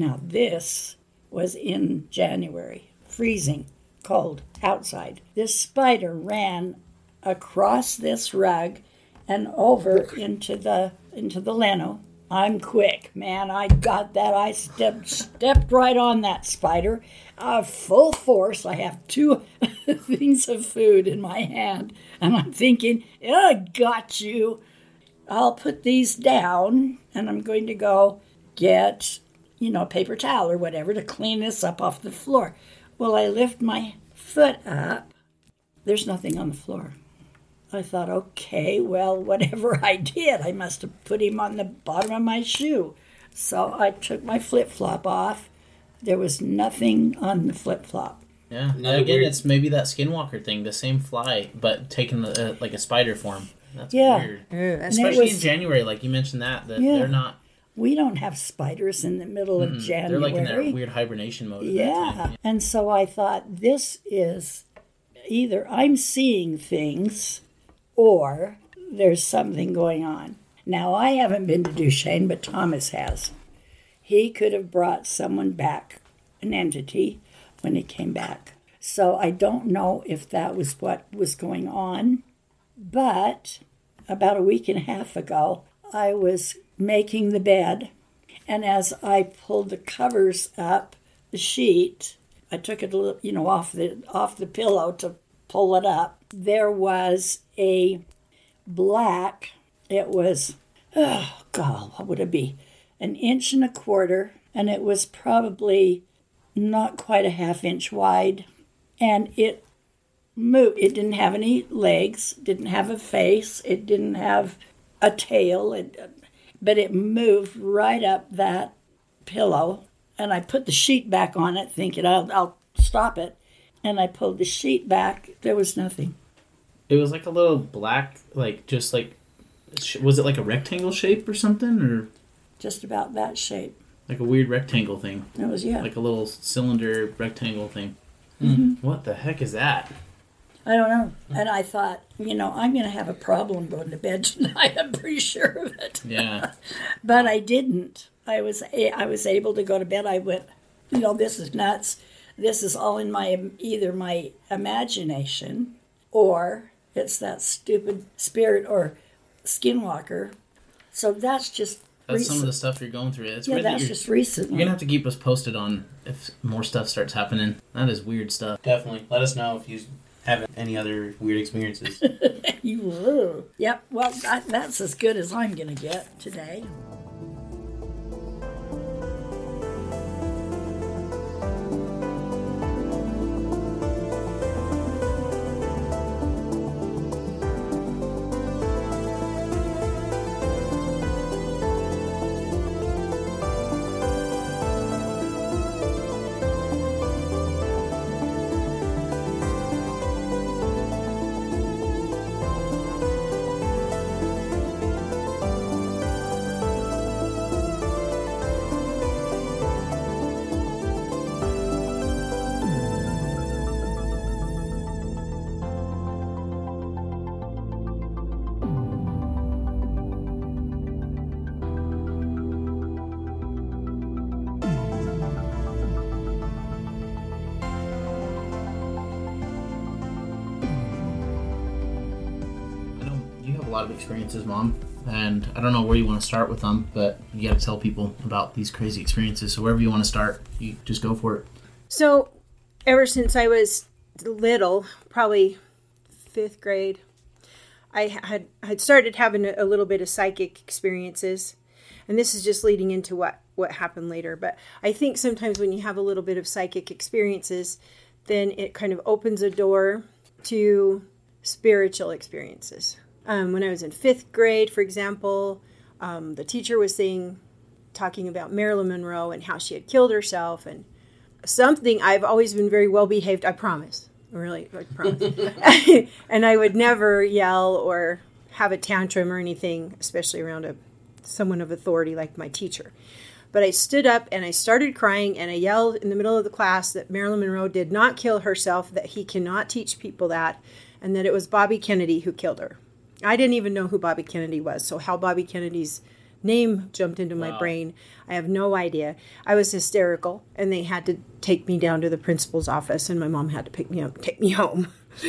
Speaker 5: was in January, freezing cold outside. This spider ran across this rug and over into the lino. I'm quick, man. I got that. I stepped right on that spider, full force. I have 2 things of food in my hand, and I'm thinking, I got you. I'll put these down, and I'm going to go get, paper towel or whatever to clean this up off the floor. Well, I lift my foot up. There's nothing on the floor. I thought, okay, well, whatever I did, I must have put him on the bottom of my shoe. So I took my flip-flop off. There was nothing on the flip-flop.
Speaker 7: Yeah, again, it's maybe that skinwalker thing, the same fly, but taking like a spider form. That's weird. Especially in January, like you mentioned that they're not...
Speaker 5: We don't have spiders in the middle of January.
Speaker 7: They're like in their weird hibernation mode.
Speaker 5: Yeah. And so I thought, this is either I'm seeing things or there's something going on. Now, I haven't been to Duchesne, but Thomas has. He could have brought someone back an entity when it came back. So I don't know if that was what was going on, but about a week and a half ago, I was making the bed, and as I pulled the covers up, the sheet, I took it off the pillow to pull it up. There was a black, it was, oh God, what would it be? 1.25 inches, and it was probably not quite a 1/2 inch wide. And it moved. It didn't have any legs, didn't have a face, it didn't have a tail, but it moved right up that pillow. And I put the sheet back on it, thinking I'll stop it. And I pulled the sheet back. There was nothing.
Speaker 7: It was like a little black, was it like a rectangle shape or something? Or
Speaker 5: just about that shape.
Speaker 7: Like a weird rectangle thing.
Speaker 5: It was, yeah.
Speaker 7: Like a little cylinder rectangle thing.
Speaker 5: Mm-hmm.
Speaker 7: What the heck is that?
Speaker 5: I don't know. And I thought, I'm going to have a problem going to bed tonight. I'm pretty sure of it.
Speaker 7: Yeah.
Speaker 5: But I didn't. I was able to go to bed. I went, this is nuts. This is all in either my imagination, or it's that stupid spirit or skinwalker. So that's just recent.
Speaker 7: Some of the stuff you're going through. It's
Speaker 5: yeah,
Speaker 7: weird
Speaker 5: that's just recent.
Speaker 7: You're going to have to keep us posted on if more stuff starts happening. That is weird stuff.
Speaker 8: Definitely. Let us know if you have any other weird experiences.
Speaker 5: You will. Yep. Well, that's as good as I'm going to get today.
Speaker 7: Lot of experiences, Mom, and I don't know where you want to start with them, but you got to tell people about these crazy experiences. So wherever you want to start, you just go for it.
Speaker 6: So ever since I was little, probably 5th grade, I had started having a little bit of psychic experiences, and this is just leading into what happened later. But I think sometimes when you have a little bit of psychic experiences, then it kind of opens a door to spiritual experiences. When I was in 5th grade, for example, the teacher was talking about Marilyn Monroe and how she had killed herself, and something. I've always been very well behaved, I promise. Really, I promise. And I would never yell or have a tantrum or anything, especially around someone of authority like my teacher. But I stood up and I started crying, and I yelled in the middle of the class that Marilyn Monroe did not kill herself, that he cannot teach people that, and that it was Bobby Kennedy who killed her. I didn't even know who Bobby Kennedy was, so how Bobby Kennedy's name jumped into my brain, I have no idea. I was hysterical, and they had to take me down to the principal's office, and my mom had to pick me up and take me home.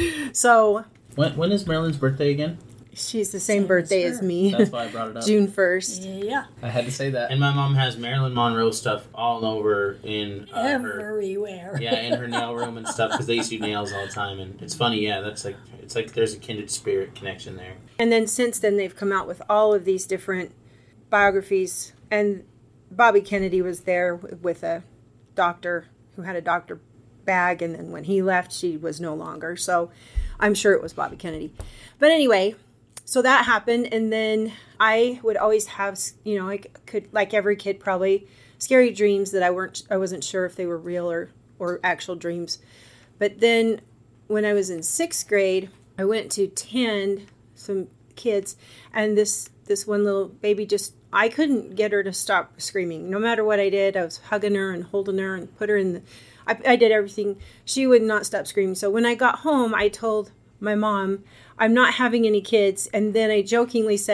Speaker 6: So
Speaker 7: when is Marilyn's birthday again?
Speaker 6: She's the same birthday as me.
Speaker 7: That's why I brought it up.
Speaker 6: June 1st.
Speaker 5: Yeah.
Speaker 7: I had to say that.
Speaker 8: And my mom has Marilyn Monroe stuff all over in
Speaker 5: everywhere.
Speaker 8: In her nail room and stuff, because they used to do nails all the time. And it's funny, it's like there's a kindred spirit connection there.
Speaker 6: And then since then, they've come out with all of these different biographies. And Bobby Kennedy was there with a doctor who had a doctor bag. And then when he left, she was no longer. So I'm sure it was Bobby Kennedy. But anyway, so that happened. And then I would always have, I could, like every kid probably, scary dreams that I wasn't sure if they were real or actual dreams. But then when I was in 6th grade, I went to tend some kids, and this one little baby I couldn't get her to stop screaming. No matter what I did, I was hugging her and holding her and put her in I did everything. She would not stop screaming. So when I got home, I told my mom, I'm not having any kids. And then I jokingly said,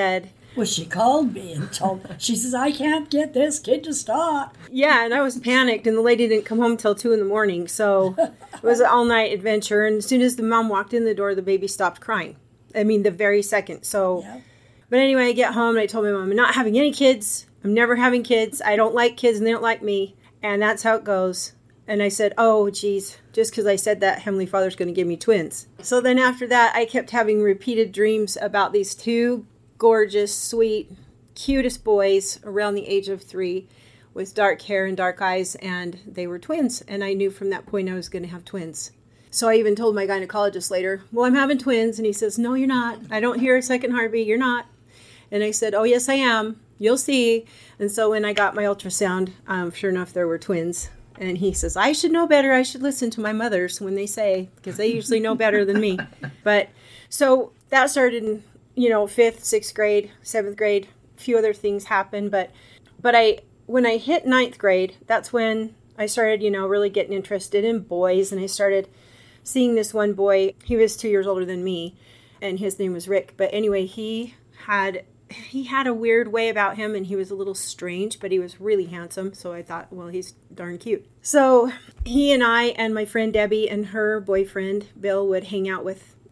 Speaker 5: Well, she called me and she says, I can't get this kid to stop.
Speaker 6: Yeah, and I was panicked, and the lady didn't come home till 2 a.m, so it was an all-night adventure. And as soon as the mom walked in the door, the baby stopped crying. I mean, the very second. So, yeah. But anyway, I get home, and I told my mom, I'm not having any kids. I'm never having kids. I don't like kids, and they don't like me. And that's how it goes. And I said, oh, geez, just because I said that, Heavenly Father's going to give me twins. So then after that, I kept having repeated dreams about these 2 gorgeous, sweet, cutest boys around the age of 3 with dark hair and dark eyes, and they were twins. And I knew from that point I was going to have twins. So I even told my gynecologist later, well, I'm having twins. And he says, no, you're not. I don't hear a second heartbeat. You're not. And I said, oh, yes, I am. You'll see. And so when I got my ultrasound, sure enough, there were twins. And he says, I should know better. I should listen to my mothers when they say, because they usually know better than me. But so that started in 5th, 6th grade, 7th grade, a few other things happened. But when I hit 9th grade, that's when I started, really getting interested in boys. And I started seeing this one boy. He was 2 years older than me, and his name was Rick. But anyway, he had a weird way about him, and he was a little strange, but he was really handsome. So I thought, well, he's darn cute. So he and I and my friend Debbie and her boyfriend Bill we'd hang out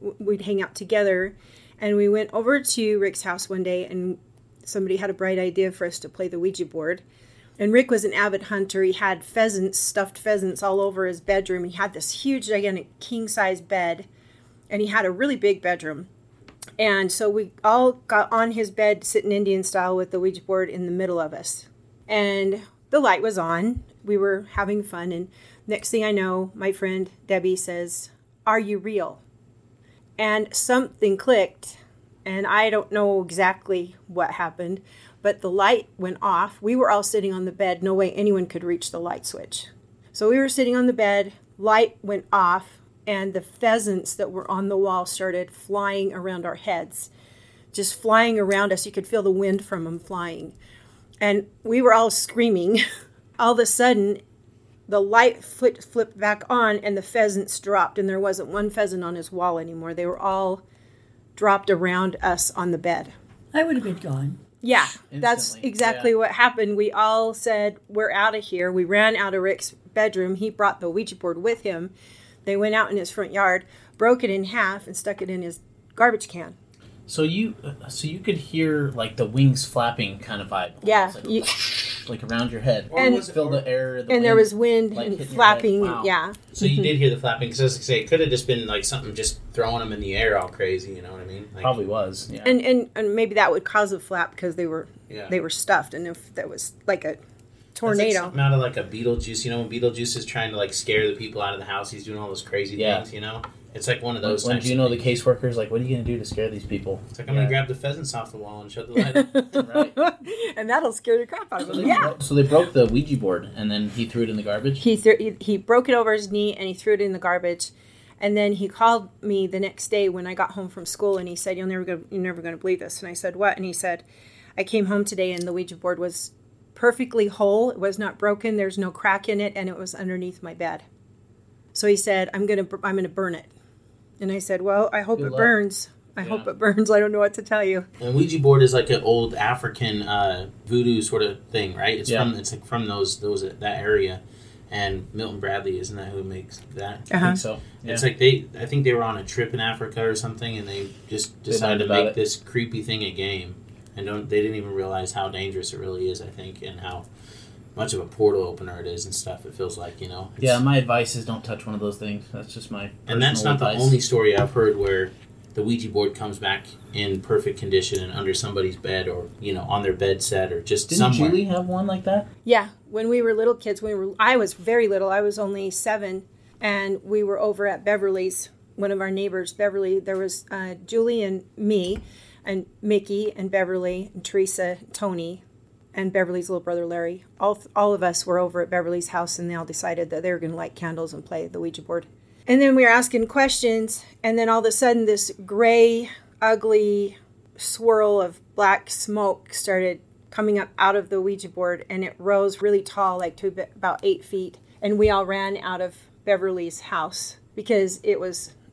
Speaker 6: together. And we went over to Rick's house one day, and somebody had a bright idea for us to play the Ouija board. And Rick was an avid hunter. He had stuffed pheasants all over his bedroom. He had this huge, gigantic, king-size bed, and he had a really big bedroom. And so we all got on his bed, sitting Indian style, with the Ouija board in the middle of us. And the light was on. We were having fun. And next thing I know, my friend Debbie says, are you real? And something clicked, and I don't know exactly what happened, but the light went off. We were all sitting on the bed. No way anyone could reach the light switch. So we were sitting on the bed, light went off, and the pheasants that were on the wall started flying around our heads, just flying around us. You could feel the wind from them flying. And we were all screaming. All of a sudden, the light flipped back on, and the pheasants dropped, and there wasn't one pheasant on his wall anymore. They were all dropped around us on the bed.
Speaker 5: I would have been gone.
Speaker 6: Yeah, that's exactly what happened. We all said, we're out of here. We ran out of Rick's bedroom. He brought the Ouija board with him. They went out in his front yard, broke it in half, and stuck it in his garbage can.
Speaker 7: So you could hear like the wings flapping kind of vibe.
Speaker 6: Yeah,
Speaker 7: like around your head,
Speaker 6: and
Speaker 7: fill the air.
Speaker 6: And wind, there was wind and flapping. Wow. Yeah.
Speaker 8: So you did hear the flapping, because as I say, it could have just been like something just throwing them in the air all crazy. You know what I mean? Like,
Speaker 7: probably was. Yeah.
Speaker 6: And maybe that would cause a flap because they were stuffed, and if that was like a tornado.
Speaker 8: Like out of like a Beetlejuice. You know, when Beetlejuice is trying to like scare the people out of the house, he's doing all those crazy things. You know. It's like one of those.
Speaker 7: When the caseworker's like, what are you going to do to scare these people?
Speaker 8: It's like, I'm going to grab the pheasants off the wall and shut the light up.
Speaker 6: Right. And that'll scare the crap out of them.
Speaker 7: So they broke the Ouija board, and then he threw it in the garbage?
Speaker 6: He broke it over his knee, and he threw it in the garbage. And then he called me the next day when I got home from school, and he said, you're never going to believe this. And I said, what? And he said, I came home today, and the Ouija board was perfectly whole. It was not broken. There's no crack in it, and it was underneath my bed. So he said, I'm going to burn it. And I said, well, I hope it burns. I hope it burns. I don't know what to tell you.
Speaker 8: And Ouija board is like an old African voodoo sort of thing, right? It's from that area. And Milton Bradley, isn't that who makes that?
Speaker 7: I think so. Yeah.
Speaker 8: It's like I think they were on a trip in Africa or something, and they just decided to make this creepy thing a game. And they didn't even realize how dangerous it really is, I think, and how much of a portal opener it is and stuff. It feels like,
Speaker 7: my advice is don't touch one of those things. That's just my personal
Speaker 8: And that's not
Speaker 7: advice.
Speaker 8: The only story I've heard where the Ouija board comes back in perfect condition and under somebody's bed, or on their bed set, or just
Speaker 7: Didn't
Speaker 8: somewhere.
Speaker 7: Julie have one like that?
Speaker 6: Yeah, when we were little kids, I was very little. I was only 7, and we were over at Beverly's. One of our neighbors, Beverly. There was Julie and me, and Mickey and Beverly and Teresa, and Tony, and Beverly's little brother Larry. All of us were over at Beverly's house, and they all decided that they were going to light candles and play the Ouija board. And then we were asking questions, and then all of a sudden this gray, ugly swirl of black smoke started coming up out of the Ouija board, and it rose really tall, like to about 8 feet. And we all ran out of Beverly's house because it was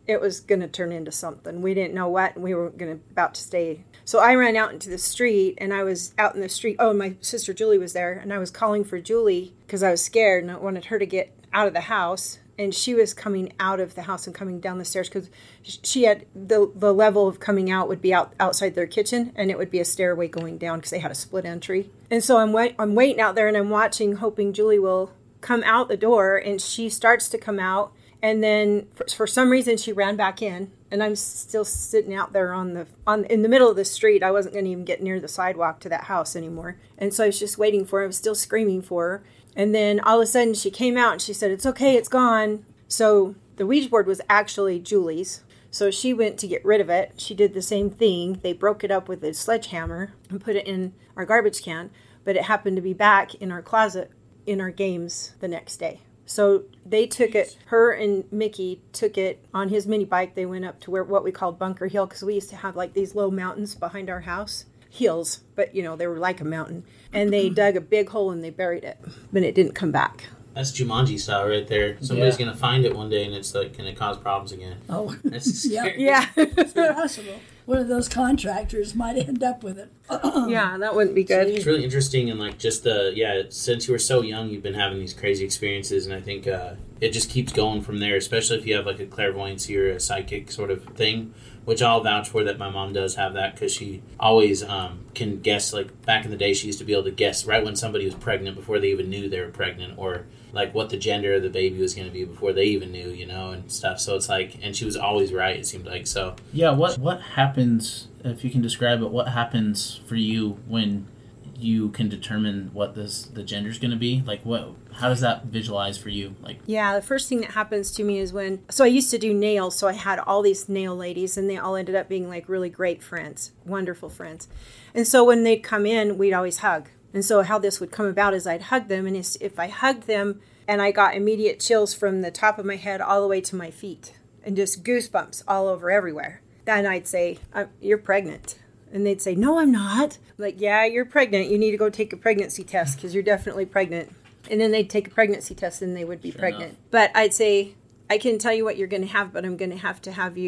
Speaker 6: it was going to turn into something. We didn't know what, and we were about to stay. So I ran out into the street, and I was out in the street. Oh, and my sister Julie was there, and I was calling for Julie because I was scared, and I wanted her to get out of the house. And she was coming out of the house and coming down the stairs because she had the level of coming out would be outside their kitchen, and it would be a stairway going down because they had a split entry. And so I'm waiting out there, and I'm watching, hoping Julie will come out the door, and she starts to come out, and then for some reason she ran back in, and I'm still sitting out there in the middle of the street. I wasn't going to even get near the sidewalk to that house anymore, and so I was just waiting for her. I was still screaming for her. And then all of a sudden she came out and she said, "It's okay, it's gone." So the Ouija board was actually Julie's. So she went to get rid of it. She did the same thing. They broke it up with a sledgehammer and put it in our garbage can. But it happened to be back in our closet in our games the next day. So they took it, her and Mickey took it on his mini bike. They went up to what we called Bunker Hill because we used to have like these low mountains behind our house. Hills, but they were like a mountain, and they dug a big hole and they buried it, but it didn't come back.
Speaker 8: That's Jumanji style right there. Somebody's gonna find it one day, and it's like gonna cause problems again.
Speaker 9: Oh,
Speaker 8: that's scary.
Speaker 6: Yeah.
Speaker 9: It's possible. One of those contractors might end up with it.
Speaker 6: Yeah, that wouldn't be good.
Speaker 8: It's really interesting, and like just since you were so young, you've been having these crazy experiences, and I think it just keeps going from there. Especially if you have like a clairvoyancy or a psychic sort of thing. Which I'll vouch for that my mom does have that because she always can guess. Like back in the day, she used to be able to guess right when somebody was pregnant before they even knew they were pregnant, or like what the gender of the baby was going to be before they even knew, and stuff. So it's like, and she was always right. It seemed like so.
Speaker 7: Yeah. What happens if you can describe it? What happens for you when you can determine what the gender's going to be? Like how does that visualize for you? Like,
Speaker 6: yeah, the first thing that happens to me is so I used to do nails, so I had all these nail ladies, and they all ended up being like really great friends, wonderful friends. And so when they'd come in, we'd always hug. And so how this would come about is I'd hug them, and if I hugged them and I got immediate chills from the top of my head all the way to my feet, and just goosebumps all over everywhere, then I'd say, "You're pregnant." And they'd say, "No, I'm not." I'm like, "Yeah, you're pregnant. You need to go take a pregnancy test because you're definitely pregnant." And then they'd take a pregnancy test and they would be pregnant. Enough. But I'd say, "I can tell you what you're going to have, but I'm going to have to have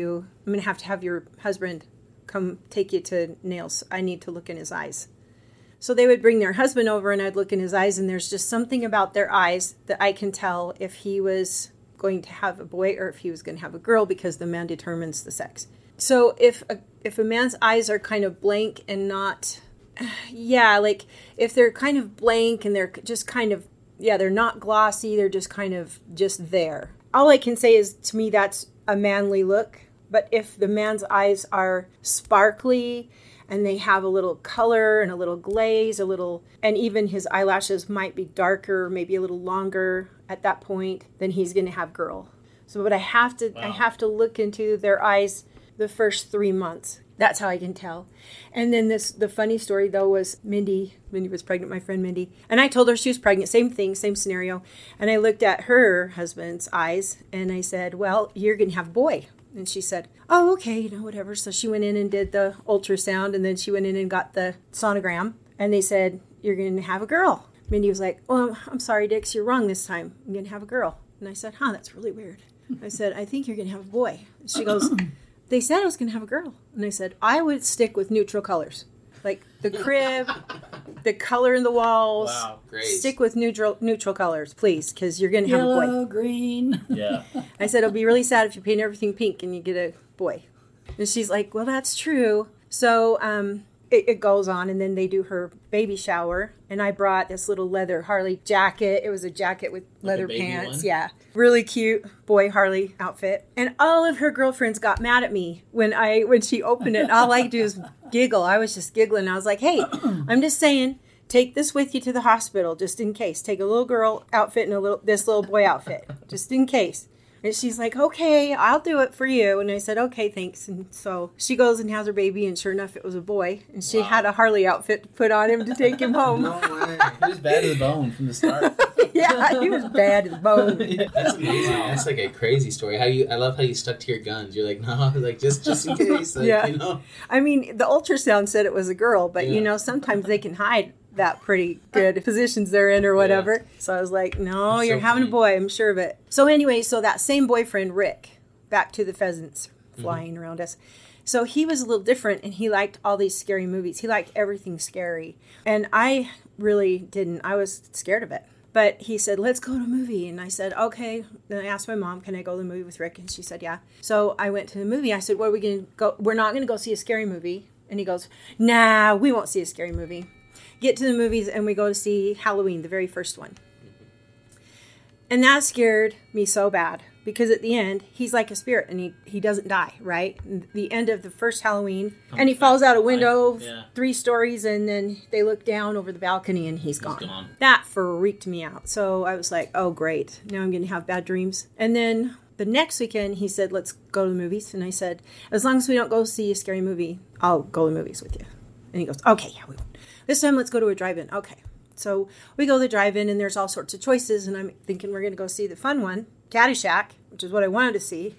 Speaker 6: your husband come take you to nails. I need to look in his eyes." So they would bring their husband over and I'd look in his eyes, and there's just something about their eyes that I can tell if he was going to have a boy or if he was going to have a girl, because the man determines the sex. So if a man's eyes are kind of blank and not, like if they're kind of blank and they're just kind of, they're not glossy, they're just kind of just there. All I can say is, to me, that's a manly look. But if the man's eyes are sparkly and they have a little color and a little glaze, and even his eyelashes might be darker, maybe a little longer at that point, then he's going to have girl. So, but I have to look into their eyes the first 3 months. That's how I can tell. And then the funny story, though, was Mindy was pregnant, my friend Mindy. And I told her she was pregnant, same thing, same scenario. And I looked at her husband's eyes and I said, "Well, you're going to have a boy." And she said, "Oh, okay, whatever." So she went in and did the ultrasound, and then she went in and got the sonogram. And they said, "You're going to have a girl." Mindy was like, "Oh, I'm sorry, Dix, you're wrong this time. I'm going to have a girl." And I said, "That's really weird." I said, "I think you're going to have a boy." And she goes, "They said I was going to have a girl." And I said, "I would stick with neutral colors. Like the crib, the color in the walls.
Speaker 8: Wow, great.
Speaker 6: Stick with neutral colors, please, because you're going to have a boy."
Speaker 9: Yellow, green.
Speaker 7: Yeah.
Speaker 6: I said, "It'll be really sad if you paint everything pink and you get a boy." And she's like, "Well, that's true." So it goes on, and then they do her baby shower. And I brought this little leather Harley jacket. It was a jacket with leather pants. One? Yeah. Really cute boy Harley outfit. And all of her girlfriends got mad at me when she opened it. All I do is giggle. I was just giggling. I was like, "Hey, I'm just saying, take this with you to the hospital just in case. Take a little girl outfit and this little boy outfit just in case." And she's like, "Okay, I'll do it for you." And I said, "Okay, thanks." And so she goes and has her baby, and sure enough, it was a boy. And she had a Harley outfit to put on him to take him home.
Speaker 8: No way.
Speaker 7: He was bad to the bone from the start.
Speaker 6: Yeah, he was bad to the bone.
Speaker 8: That's amazing. That's like a crazy story. I love how you stuck to your guns. You're like, "No, like just in case." Like,
Speaker 6: yeah. I mean, the ultrasound said it was a girl, but sometimes they can hide that pretty good positions they're in or whatever. Yeah. So I was like, "No, you're having a boy, I'm sure of it." So anyway, so that same boyfriend, Rick, back to the pheasants flying around us. So he was a little different, and he liked all these scary movies. He liked everything scary. And I really didn't. I was scared of it. But he said, let's go to a movie. And I said, okay. Then I asked my mom, can I go to the movie with Rick? And she said, yeah. So I went to the movie. I said, what are we going to go? We're not going to go see a scary movie. And he goes, nah, we won't see a scary movie. Get to the movies, and we go to see Halloween, the very first one. And that scared me so bad, because at the end, he's like a spirit, and he doesn't die, right? The end of the first Halloween, and he falls out a window 3 stories, and then they look down over the balcony, and he's gone. That freaked me out. So I was like, oh, great. Now I'm going to have bad dreams. And then the next weekend, he said, let's go to the movies. And I said, as long as we don't go see a scary movie, I'll go to the movies with you. And he goes, okay, yeah, we won't. This time, let's go to a drive-in. Okay. So we go to the drive-in, and there's all sorts of choices, and I'm thinking we're going to go see the fun one, Caddyshack, which is what I wanted to see.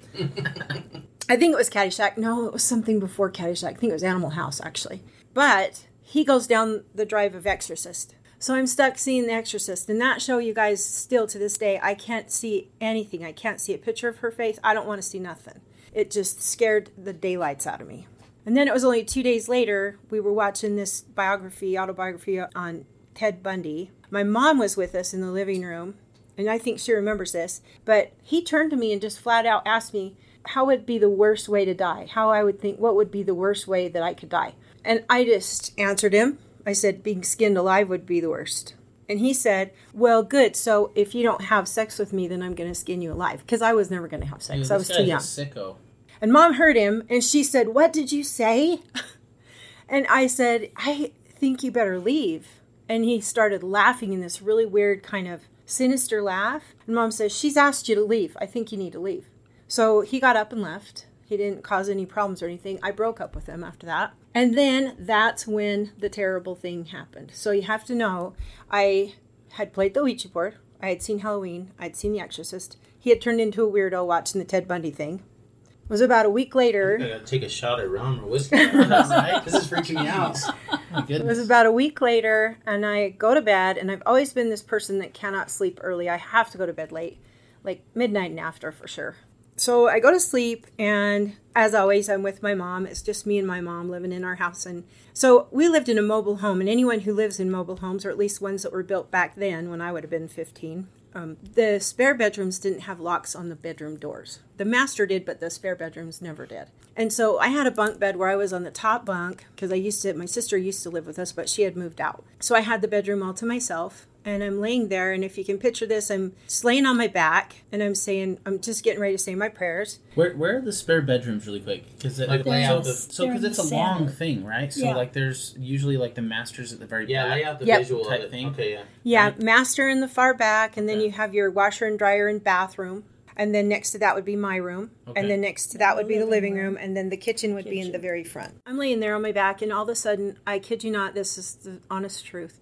Speaker 6: I think it was Caddyshack. No, it was something before Caddyshack. I think it was Animal House, actually. But he goes down the drive of Exorcist. So I'm stuck seeing The Exorcist. And that show, you guys, still to this day, I can't see anything. I can't see a picture of her face. I don't want to see nothing. It just scared the daylights out of me. And then it was only 2 days later, we were watching this autobiography on Ted Bundy. My mom was with us in the living room, and I think she remembers this, but he turned to me and just flat out asked me how would be the worst way to die, how I would think, what would be the worst way that I could die. And I just answered him. I said, being skinned alive would be the worst. And he said, well, good, so if you don't have sex with me, then I'm going to skin you alive, because I was never going to have sex.
Speaker 7: Dude,
Speaker 6: I was too young.
Speaker 7: Sicko.
Speaker 6: And Mom heard him, and she said, what did you say? And I said, I think you better leave. And he started laughing in this really weird kind of sinister laugh. And Mom says, she's asked you to leave. I think you need to leave. So he got up and left. He didn't cause any problems or anything. I broke up with him after that. And then that's when the terrible thing happened. So you have to know, I had played the Ouija board. I had seen Halloween. I'd seen The Exorcist. He had turned into a weirdo watching the Ted Bundy thing. It was about a week later.
Speaker 8: I gotta take a shot at rum or whiskey. Right? This is freaking me out.
Speaker 7: My goodness.
Speaker 6: It was about a week later, and I go to bed, and I've always been this person that cannot sleep early. I have to go to bed late, like midnight and after for sure. So I go to sleep, and as always, I'm with my mom. It's just me and my mom living in our house. And so we lived in a mobile home, and anyone who lives in mobile homes, or at least ones that were built back then when I would have been 15, the spare bedrooms didn't have locks on the bedroom doors. The master did, but the spare bedrooms never did. And so I had a bunk bed where I was on the top bunk, because my sister used to live with us, but she had moved out. So I had the bedroom all to myself. And I'm laying there, and if you can picture this, I'm just laying on my back, and I'm just getting ready to say my prayers.
Speaker 7: Where are the spare bedrooms, really quick? Because it's a long thing, right? So like, there's usually like the master's at the very back.
Speaker 8: Yeah, lay out the visual
Speaker 7: type
Speaker 8: of it.
Speaker 7: Thing.
Speaker 8: Okay, yeah.
Speaker 6: Yeah,
Speaker 8: Right.
Speaker 6: master in the far back, and then you have your washer and dryer and bathroom. And then next to that would be my room. Okay. And then next to that would be the living room. And then the kitchen would be in the very front. I'm laying there on my back, and all of a sudden, I kid you not, this is the honest truth.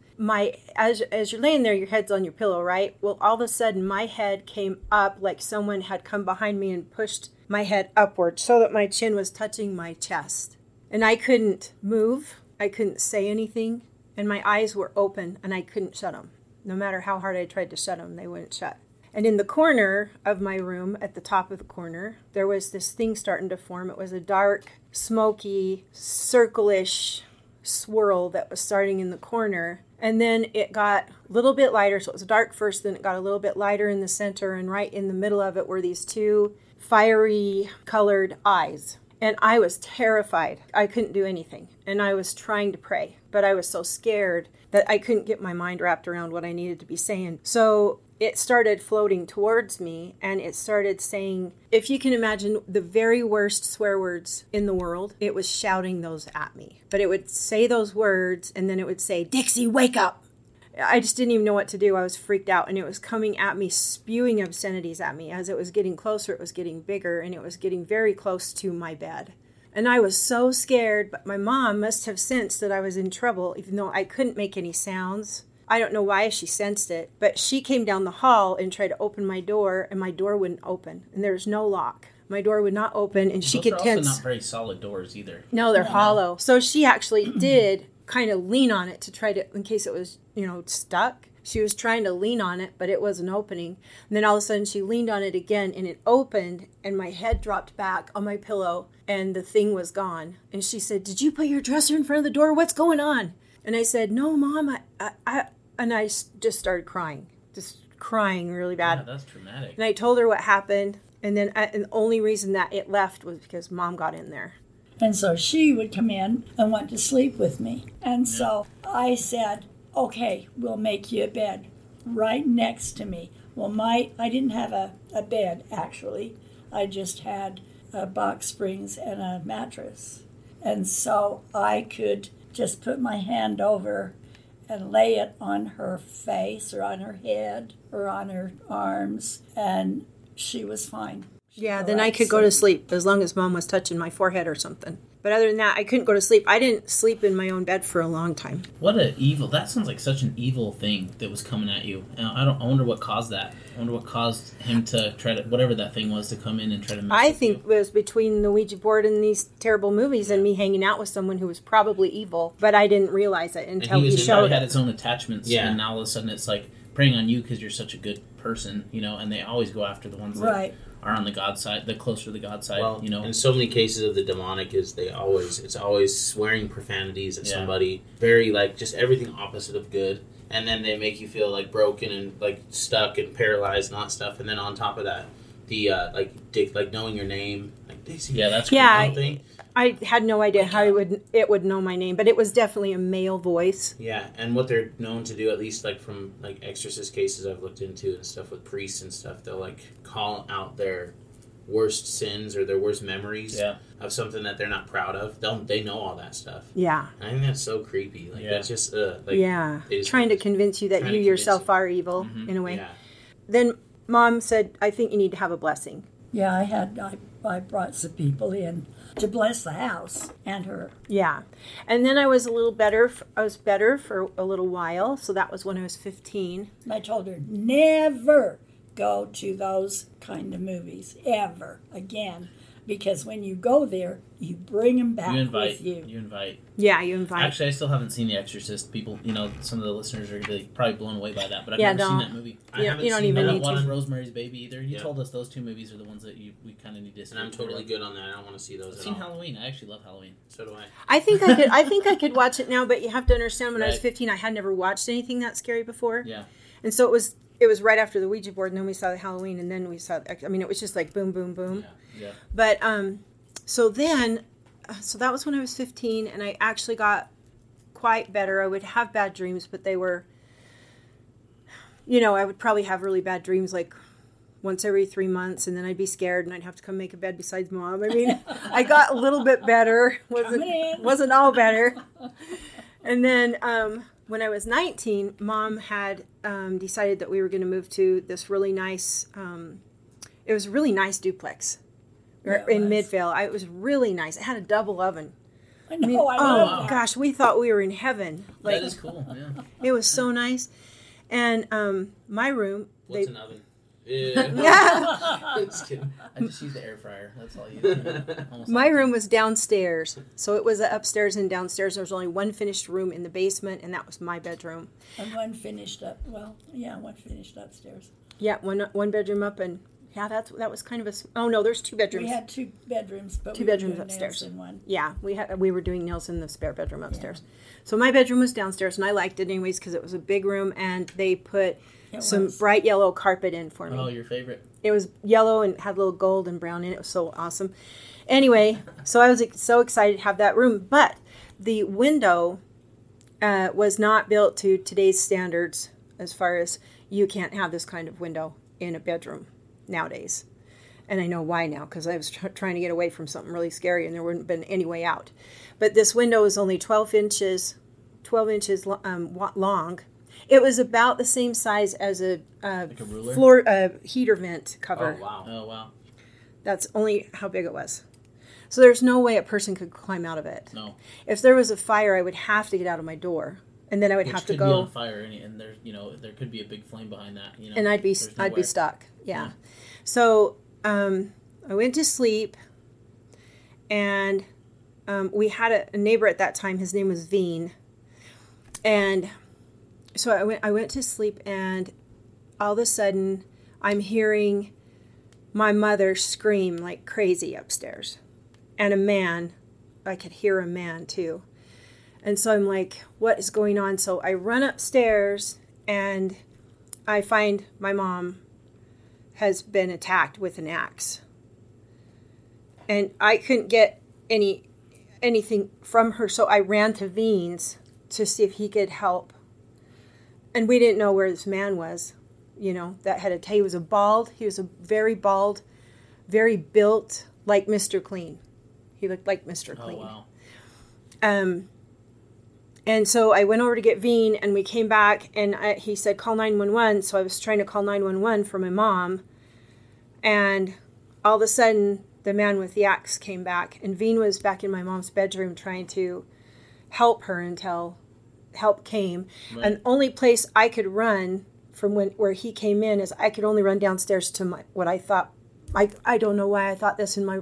Speaker 6: As you're laying there, your head's on your pillow, right? Well, all of a sudden, my head came up like someone had come behind me and pushed my head upward so that my chin was touching my chest. And I couldn't move. I couldn't say anything. And my eyes were open, and I couldn't shut them. No matter how hard I tried to shut them, they wouldn't shut. And in the corner of my room, at the top of the corner, there was this thing starting to form. It was a dark, smoky, circle-ish swirl that was starting in the corner. And then it got a little bit lighter. So it was dark first, then it got a little bit lighter in the center. And right in the middle of it were these 2 fiery colored eyes. And I was terrified. I couldn't do anything. And I was trying to pray. But I was so scared that I couldn't get my mind wrapped around what I needed to be saying. So it started floating towards me, and it started saying, if you can imagine the very worst swear words in the world, it was shouting those at me. But it would say those words, and then it would say, Dixie, wake up! I just didn't even know what to do. I was freaked out, and it was coming at me, spewing obscenities at me. As it was getting closer, it was getting bigger, and it was getting very close to my bed. And I was so scared, but my mom must have sensed that I was in trouble, even though I couldn't make any sounds. I don't know why she sensed it, but she came down the hall and tried to open my door, and my door wouldn't open, and there was no lock. My door would not open, and she could tense.
Speaker 7: Those are also not very solid doors either.
Speaker 6: No, they're hollow. So she actually did kind of lean on it to try to, in case it was, stuck. She was trying to lean on it, but it wasn't opening. And then all of a sudden she leaned on it again and it opened and my head dropped back on my pillow and the thing was gone. And she said, "Did you put your dresser in front of the door? What's going on?" And I said, "No, Mom." And I just started crying, really bad.
Speaker 7: Yeah, that's traumatic.
Speaker 6: And I told her what happened. And then and the only reason that it left was because Mom got in there.
Speaker 9: And so she would come in and want to sleep with me. And so I said, "Okay, we'll make you a bed right next to me." Well, I didn't have a bed, actually. I just had box springs and a mattress. And so I could just put my hand over and lay it on her face or on her head or on her arms, and she was fine.
Speaker 6: Yeah, then I could go to sleep as long as Mom was touching my forehead or something. But other than that, I couldn't go to sleep. I didn't sleep in my own bed for a long time.
Speaker 7: That sounds like such an evil thing that was coming at you. And I wonder what caused that. I wonder what caused him to try to, whatever that thing was, to come in and try to mess
Speaker 6: I
Speaker 7: with
Speaker 6: think
Speaker 7: you.
Speaker 6: it was between the Ouija board and these terrible movies and me hanging out with someone who was probably evil. But I didn't realize it until he showed
Speaker 7: it. Had
Speaker 6: it.
Speaker 7: its own attachments. Yeah. And now all of a sudden it's like preying on you because you're such a good person, and they always go after the ones that are on the God side, the closer to the God side,
Speaker 8: Well, in so many cases of the demonic it's always swearing profanities at somebody, very just everything opposite of good, and then they make you feel broken and stuck and paralyzed and all that stuff, and then on top of that, the knowing your name, Dixie.
Speaker 7: Yeah, that's
Speaker 6: thing. I had no idea how it would know my name, but it was definitely a male voice.
Speaker 8: Yeah, and what they're known to do, at least from exorcist cases I've looked into and stuff with priests and stuff, they'll call out their worst sins or their worst memories of something that they're not proud of. They know all that stuff.
Speaker 6: Yeah,
Speaker 8: and I think that's so creepy. That's just
Speaker 6: trying to convince you that you yourself are evil in a way. Yeah. Then Mom said, "I think you need to have a blessing."
Speaker 9: Yeah, I brought some people in to bless the house and her.
Speaker 6: Yeah. And then I was a little better. I was better for a little while. So that was when I was 15.
Speaker 9: I told her, never go to those kind of movies, ever again. Because when you go there, you bring them back with you.
Speaker 7: You invite.
Speaker 6: Yeah, you invite.
Speaker 7: Actually, I still haven't seen The Exorcist. People, some of the listeners are probably blown away by that, but I've never seen that movie. I haven't seen watched Rosemary's Baby either. You told us those two movies are the ones that we kind of need to see.
Speaker 8: And I'm totally good on that. I don't want to see those
Speaker 7: I've seen Halloween. I actually love Halloween.
Speaker 8: So do I.
Speaker 6: I think I could watch it now, but you have to understand when I was 15, I had never watched anything that scary before.
Speaker 7: Yeah.
Speaker 6: And so it was right after the Ouija board, and then we saw the Halloween, and then we saw, it was just boom, boom, boom.
Speaker 7: Yeah.
Speaker 6: But, so that was when I was 15, and I actually got quite better. I would have bad dreams, but they were, I would probably have really bad dreams once every 3 months, and then I'd be scared, and I'd have to come make a bed besides Mom. I mean, I got a little bit better. Wasn't all better. And then when I was 19, Mom had decided that we were going to move to this really nice, it was a really nice duplex. In Midvale. It was really nice. It had a double oven.
Speaker 9: I love that.
Speaker 6: Gosh, we thought we were in heaven.
Speaker 7: That is cool, yeah.
Speaker 6: It was so nice. And my room...
Speaker 8: What's an oven? Yeah.
Speaker 7: Just kidding. I just use the air fryer. That's all you do.
Speaker 6: My room was downstairs. So it was upstairs and downstairs. There was only one finished room in the basement, and that was my bedroom.
Speaker 9: And one finished upstairs.
Speaker 6: Yeah, one bedroom up and... Yeah, that was kind of there's 2 bedrooms.
Speaker 9: We had 2 bedrooms, but
Speaker 6: 2 bedrooms upstairs.
Speaker 9: In one.
Speaker 6: Yeah, we were doing nails in the spare bedroom upstairs. Yeah. So my bedroom was downstairs, and I liked it anyways because it was a big room, and they put some bright yellow carpet in for me.
Speaker 7: Oh, your favorite.
Speaker 6: It was yellow and had a little gold and brown in it. It was so awesome. Anyway, so I was so excited to have that room, but the window was not built to today's standards as far as you can't have this kind of window in a bedroom nowadays. And I know why now, because I was trying to get away from something really scary and there wouldn't have been any way out. But this window was only 12 inches long. It was about the same size as a floor heater vent cover.
Speaker 7: Oh, wow.
Speaker 6: That's only how big it was. So there's no way a person could climb out of it.
Speaker 7: No.
Speaker 6: If there was a fire, I would have to get out of my door. And then I would have to go.
Speaker 7: Which could be on fire, and there could be a big flame behind that.
Speaker 6: And I'd be stuck. Yeah. So I went to sleep, and we had a neighbor at that time. His name was Veen, And so I went to sleep, and all of a sudden I'm hearing my mother scream like crazy upstairs. And a man, I could hear a man too. And so I'm like, what is going on? So I run upstairs, and I find my mom has been attacked with an axe. And I couldn't get anything from her, so I ran to Veen's to see if he could help. And we didn't know where this man was, that had he was a very bald, very built, like Mr. Clean. He looked like Mr. Clean.
Speaker 7: Oh, wow.
Speaker 6: And so I went over to get Veen, and we came back, and he said, call 911. So I was trying to call 911 for my mom. And all of a sudden, the man with the axe came back, and Veen was back in my mom's bedroom trying to help her until help came. Right. And the only place I could run from where he came in is I could only run downstairs to what I thought. I don't know why I thought this in my.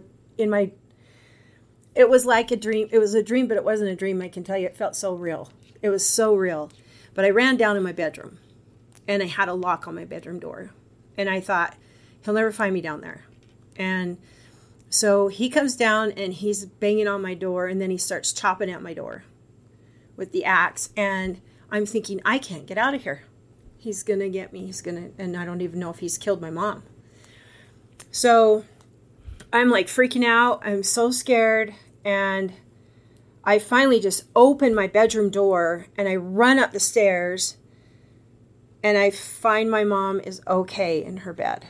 Speaker 6: It was like a dream. It was a dream, but it wasn't a dream. I can tell you, it felt so real. It was so real. But I ran down in my bedroom, and I had a lock on my bedroom door. And I thought, he'll never find me down there. And so he comes down, and he's banging on my door, and then he starts chopping at my door with the axe. And I'm thinking, I can't get out of here. He's going to get me. And I don't even know if he's killed my mom. So I'm like freaking out. I'm so scared. And I finally just open my bedroom door, and I run up the stairs, and I find my mom is okay in her bed.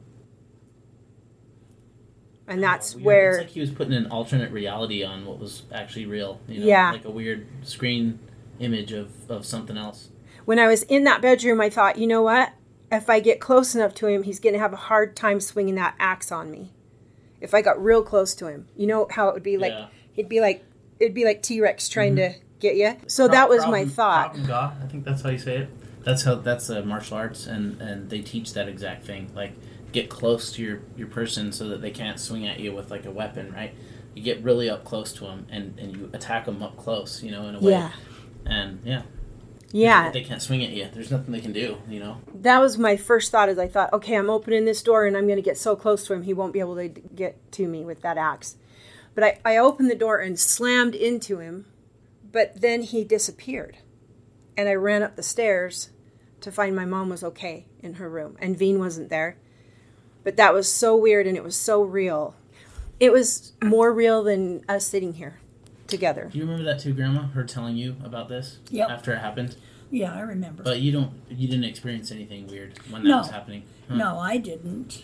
Speaker 6: And that's where...
Speaker 7: It's like he was putting an alternate reality on what was actually real.
Speaker 6: Yeah.
Speaker 7: Like a weird screen image of something else.
Speaker 6: When I was in that bedroom, I thought, you know what? If I get close enough to him, he's going to have a hard time swinging that axe on me. If I got real close to him. You know how it would be like... Yeah. It'd be like T-Rex trying to get you. So that was my thought.
Speaker 7: I think that's how you say it. That's martial arts, and they teach that exact thing. Like, get close to your person so that they can't swing at you with like a weapon, right? You get really up close to them, and you attack them up close, in a way.
Speaker 6: Yeah.
Speaker 7: And they can't swing at you. There's nothing they can do,
Speaker 6: That was my first thought. Is I thought, okay, I'm opening this door, and I'm going to get so close to him, he won't be able to get to me with that axe. But I opened the door and slammed into him, but then he disappeared. And I ran up the stairs to find my mom was okay in her room, and Veen wasn't there. But that was so weird, and it was so real. It was more real than us sitting here together.
Speaker 7: Do you remember that too, Grandma? Her telling you about this after it happened?
Speaker 9: Yeah, I remember.
Speaker 7: But you didn't experience anything weird when that was happening? Huh? No,
Speaker 9: I didn't.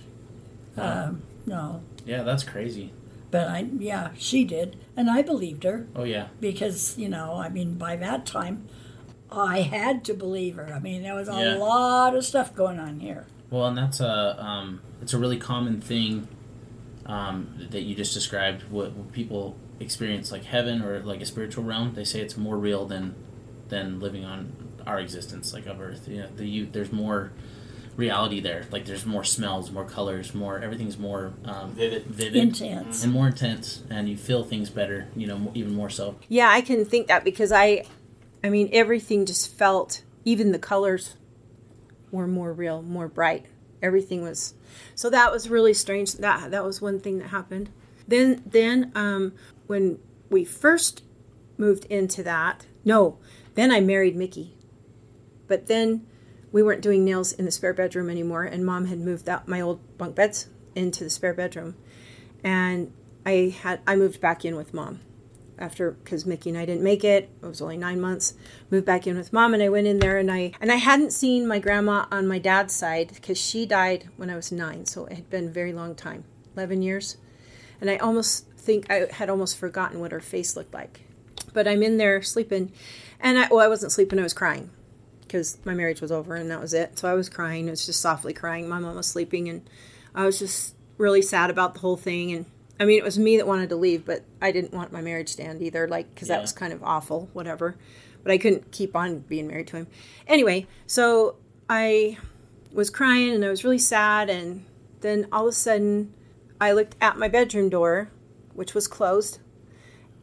Speaker 9: No.
Speaker 7: Yeah, that's crazy.
Speaker 9: But she did, and I believed her.
Speaker 7: Oh, yeah.
Speaker 9: Because, by that time, I had to believe her. There was a lot of stuff going on here.
Speaker 7: Well, and that's it's a really common thing that you just described. What people experience, like heaven or like a spiritual realm, they say it's more real than living on our existence, like of Earth. There's more reality there. Like there's more smells, more colors, everything's more vivid,
Speaker 9: intense,
Speaker 7: and more intense, and you feel things better. Even more so.
Speaker 6: Yeah, I can think that because I mean, everything just felt. Even the colors were more real, more bright. Everything was. So that was really strange. That was one thing that happened. Then when we first moved into that, then I married Mickey, but then. We weren't doing nails in the spare bedroom anymore, and Mom had moved out my old bunk beds into the spare bedroom, and I moved back in with Mom because Mickey and I didn't make it. It was only 9 months. Moved back in with Mom, and I went in there, and I hadn't seen my grandma on my dad's side because she died when I was 9, so it had been a very long time, 11 years, and I almost think I had almost forgotten what her face looked like. But I'm in there sleeping, and I wasn't sleeping. I was crying. Because my marriage was over and that was it. So I was crying. It was just softly crying. My mom was sleeping, and I was just really sad about the whole thing. And it was me that wanted to leave, but I didn't want my marriage to end either, because that was kind of awful, whatever. But I couldn't keep on being married to him. Anyway, so I was crying and I was really sad. And then all of a sudden I looked at my bedroom door, which was closed,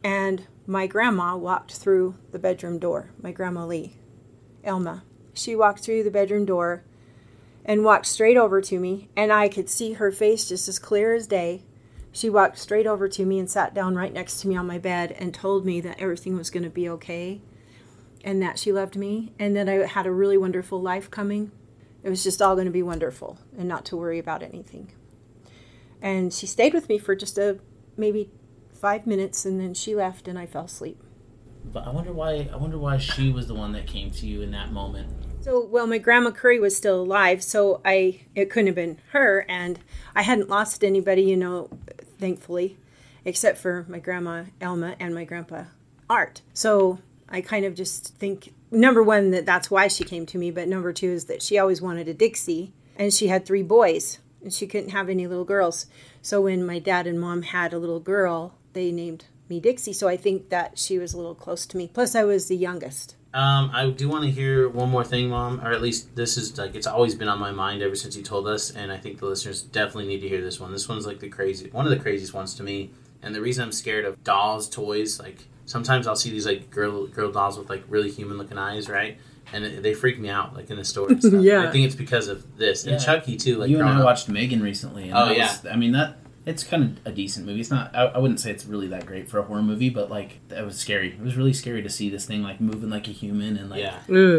Speaker 6: and my grandma walked through the bedroom door. My grandma Lee, Elma. She walked through the bedroom door and walked straight over to me, and I could see her face just as clear as day. She walked straight over to me and sat down right next to me on my bed and told me that everything was going to be okay and that she loved me and that I had a really wonderful life coming. It was just all going to be wonderful and not to worry about anything. And she stayed with me for just maybe 5 minutes, and then she left and I fell asleep.
Speaker 7: But I wonder why she was the one that came to you in that moment.
Speaker 6: So, well, my grandma Curry was still alive, so it couldn't have been her, and I hadn't lost anybody, thankfully, except for my grandma Elma and my grandpa Art. So I kind of just think, number one, that's why she came to me, but number two is that she always wanted a Dixie, and she had 3 boys, and she couldn't have any little girls. So when my dad and mom had a little girl, they named me Dixie, so I think that she was a little close to me. Plus, I was the youngest.
Speaker 8: I do want to hear one more thing, Mom, or at least this is it's always been on my mind ever since you told us, and I think the listeners definitely need to hear this one. This one's one of the craziest ones to me, and the reason I'm scared of dolls, toys, sometimes I'll see these girl dolls with really human looking eyes, right? And they freak me out, in the store and stuff.
Speaker 6: Yeah.
Speaker 8: I think it's because of this. And Chucky, too.
Speaker 7: You and I watched Megan recently. And it's kind of a decent movie. It's not, I wouldn't say it's really that great for a horror movie, but that was scary. It was really scary to see this thing moving like a human and I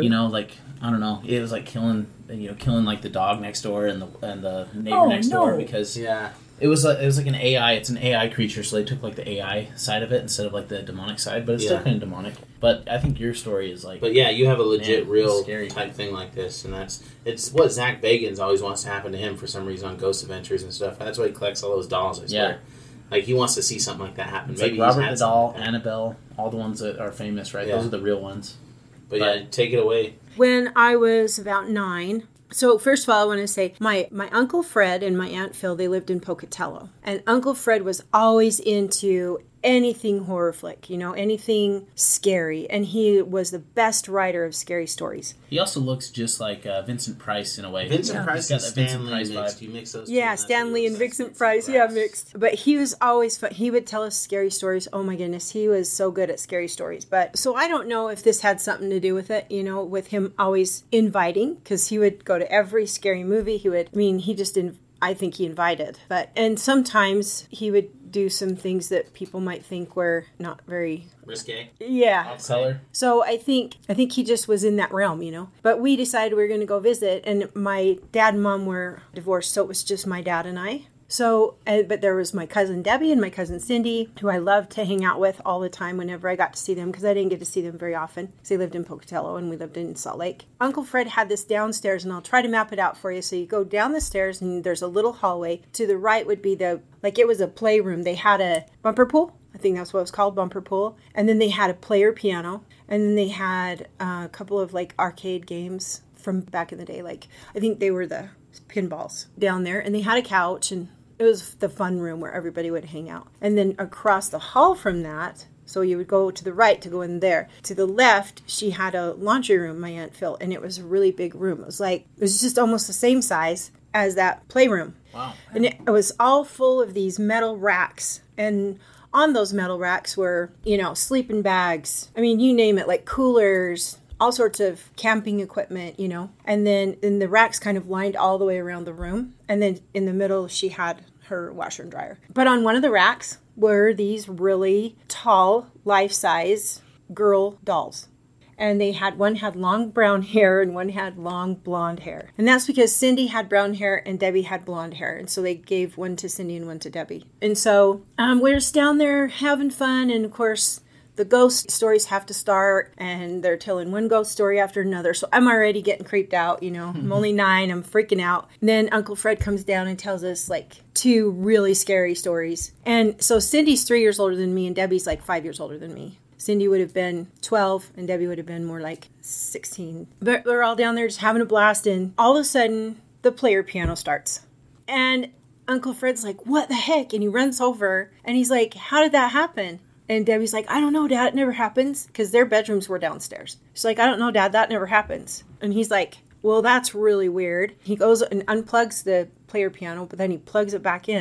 Speaker 7: don't know. It was killing the dog next door and the neighbor next door because it was like an AI. It's an AI creature, so they took the AI side of it instead of the demonic side, but it's still kind of demonic. But I think your story is
Speaker 8: But yeah, you have a legit, real type thing like this, and it's what Zach Bagans always wants to happen to him for some reason on Ghost Adventures and stuff. That's why he collects all those dolls, I swear. He wants to see something like that happen.
Speaker 7: It's
Speaker 8: Maybe
Speaker 7: Robert the Doll, Annabelle, all the ones that are famous, right? Yeah. Those are the real ones.
Speaker 8: But take it away.
Speaker 6: When I was about 9... So first of all, I want to say my Uncle Fred and my Aunt Phil, they lived in Pocatello. And Uncle Fred was always into anything horror flick, anything scary. And he was the best writer of scary stories.
Speaker 7: He also looks just like Vincent Price in a way.
Speaker 8: Vincent Price and Stanley mixed. You mix those two.
Speaker 6: Yeah, Stanley and Vincent Price. Yeah, mixed. But he was always fun. He would tell us scary stories. Oh my goodness, he was so good at scary stories. But so I don't know if this had something to do with it, with him always inviting, because he would go to every scary movie. I think he invited. And sometimes he would do some things that people might think were not very
Speaker 8: risque.
Speaker 6: Yeah.
Speaker 8: Off color.
Speaker 6: So I think he just was in that realm, But we decided we were going to go visit, and my dad and mom were divorced, so it was just my dad and I. So, but there was my cousin Debbie and my cousin Cindy, who I loved to hang out with all the time whenever I got to see them, because I didn't get to see them very often, because they lived in Pocatello and we lived in Salt Lake. Uncle Fred had this downstairs, and I'll try to map it out for you. So you go down the stairs, and there's a little hallway. To the right would be it was a playroom. They had a bumper pool. I think that's what it was called, bumper pool. And then they had a player piano. And then they had a couple of arcade games from back in the day. I think they were the pinballs down there. And they had a couch, and it was the fun room where everybody would hang out. And then across the hall from that, so you would go to the right to go in there. To the left, she had a laundry room, my Aunt Phil, and it was a really big room. It was just almost the same size as that playroom.
Speaker 7: Wow.
Speaker 6: And it was all full of these metal racks. And on those metal racks were, sleeping bags. I mean, you name it, coolers, all sorts of camping equipment, And then the racks kind of lined all the way around the room. And then in the middle, she had her washer and dryer. But on one of the racks were these really tall, life-size girl dolls. And one had long brown hair and one had long blonde hair. And that's because Cindy had brown hair and Debbie had blonde hair. And so they gave one to Cindy and one to Debbie. And so we're just down there having fun. And of course, the ghost stories have to start, and they're telling one ghost story after another. So I'm already getting creeped out, I'm only 9, I'm freaking out. And then Uncle Fred comes down and tells us 2 really scary stories. And so Cindy's 3 years older than me, and Debbie's 5 years older than me. Cindy would have been 12, and Debbie would have been more 16. But we're all down there just having a blast, and all of a sudden, the player piano starts. And Uncle Fred's what the heck? And he runs over, and he's how did that happen? And Debbie's I don't know, Dad, it never happens. Because their bedrooms were downstairs. She's I don't know, Dad, that never happens. And he's well, that's really weird. He goes and unplugs the player piano, but then he plugs it back in.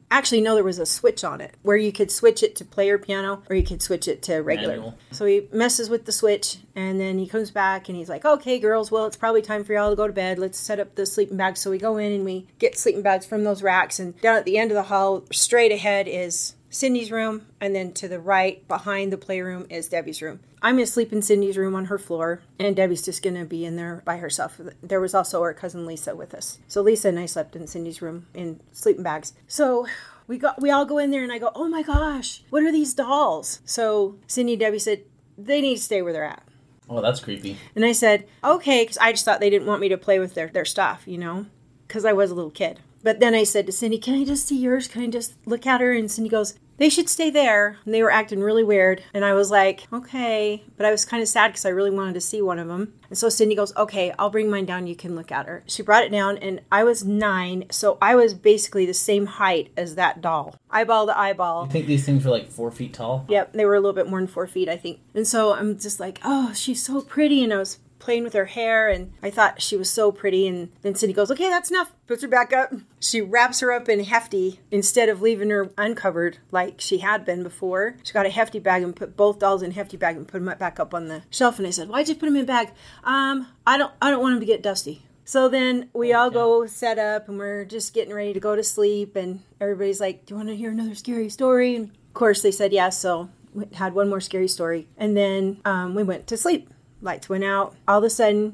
Speaker 6: actually know there was a switch on it where you could switch it to player piano or you could switch it to regular.
Speaker 7: Manual.
Speaker 6: So he messes with the switch and then he comes back and he's like, okay, girls, well, it's probably time for y'all to go to bed. Let's set up the sleeping bags. So we go in and we get sleeping bags from those racks, and down at the end of the hall, straight ahead is Cindy's room, and then to the right behind the playroom is Debbie's room. I'm going to sleep in Cindy's room on her floor, and Debbie's just going to be in there by herself. There was also our cousin Lisa with us. So Lisa and I slept in Cindy's room in sleeping bags. So we all go in there, and I go, oh my gosh, what are these dolls? So Cindy and Debbie said, they need to stay where they're at.
Speaker 7: Oh, that's creepy.
Speaker 6: And I said, okay, because I just thought they didn't want me to play with their stuff, you know, because I was a little kid. But then I said to Cindy, can I just see yours? Can I just look at her? And Cindy goes, they should stay there. And they were acting really weird. And I was like, okay. But I was kind of sad because I really wanted to see one of them. And so Cindy goes, okay, I'll bring mine down. You can look at her. She brought it down and I was 9. So I was basically the same height as that doll. Eyeball to eyeball.
Speaker 7: You think these things are like 4 feet tall?
Speaker 6: Yep. They were a little bit more than 4 feet, I think. And so I'm just like, oh, she's so pretty. And I was playing with her hair and I thought she was so pretty, and then Cindy goes, okay, that's enough, puts her back up. She wraps her up in Hefty instead of leaving her uncovered like she had been before. She got a Hefty bag and put both dolls in a Hefty bag and put them back up on the shelf, and I said, why'd you put them in a bag? I don't want them to get dusty. So then we all go set up and we're just getting ready to go to sleep, and everybody's like, do you want to hear another scary story? And of course they said yes, so we had one more scary story, and then we went to sleep. Lights went out. All of a sudden,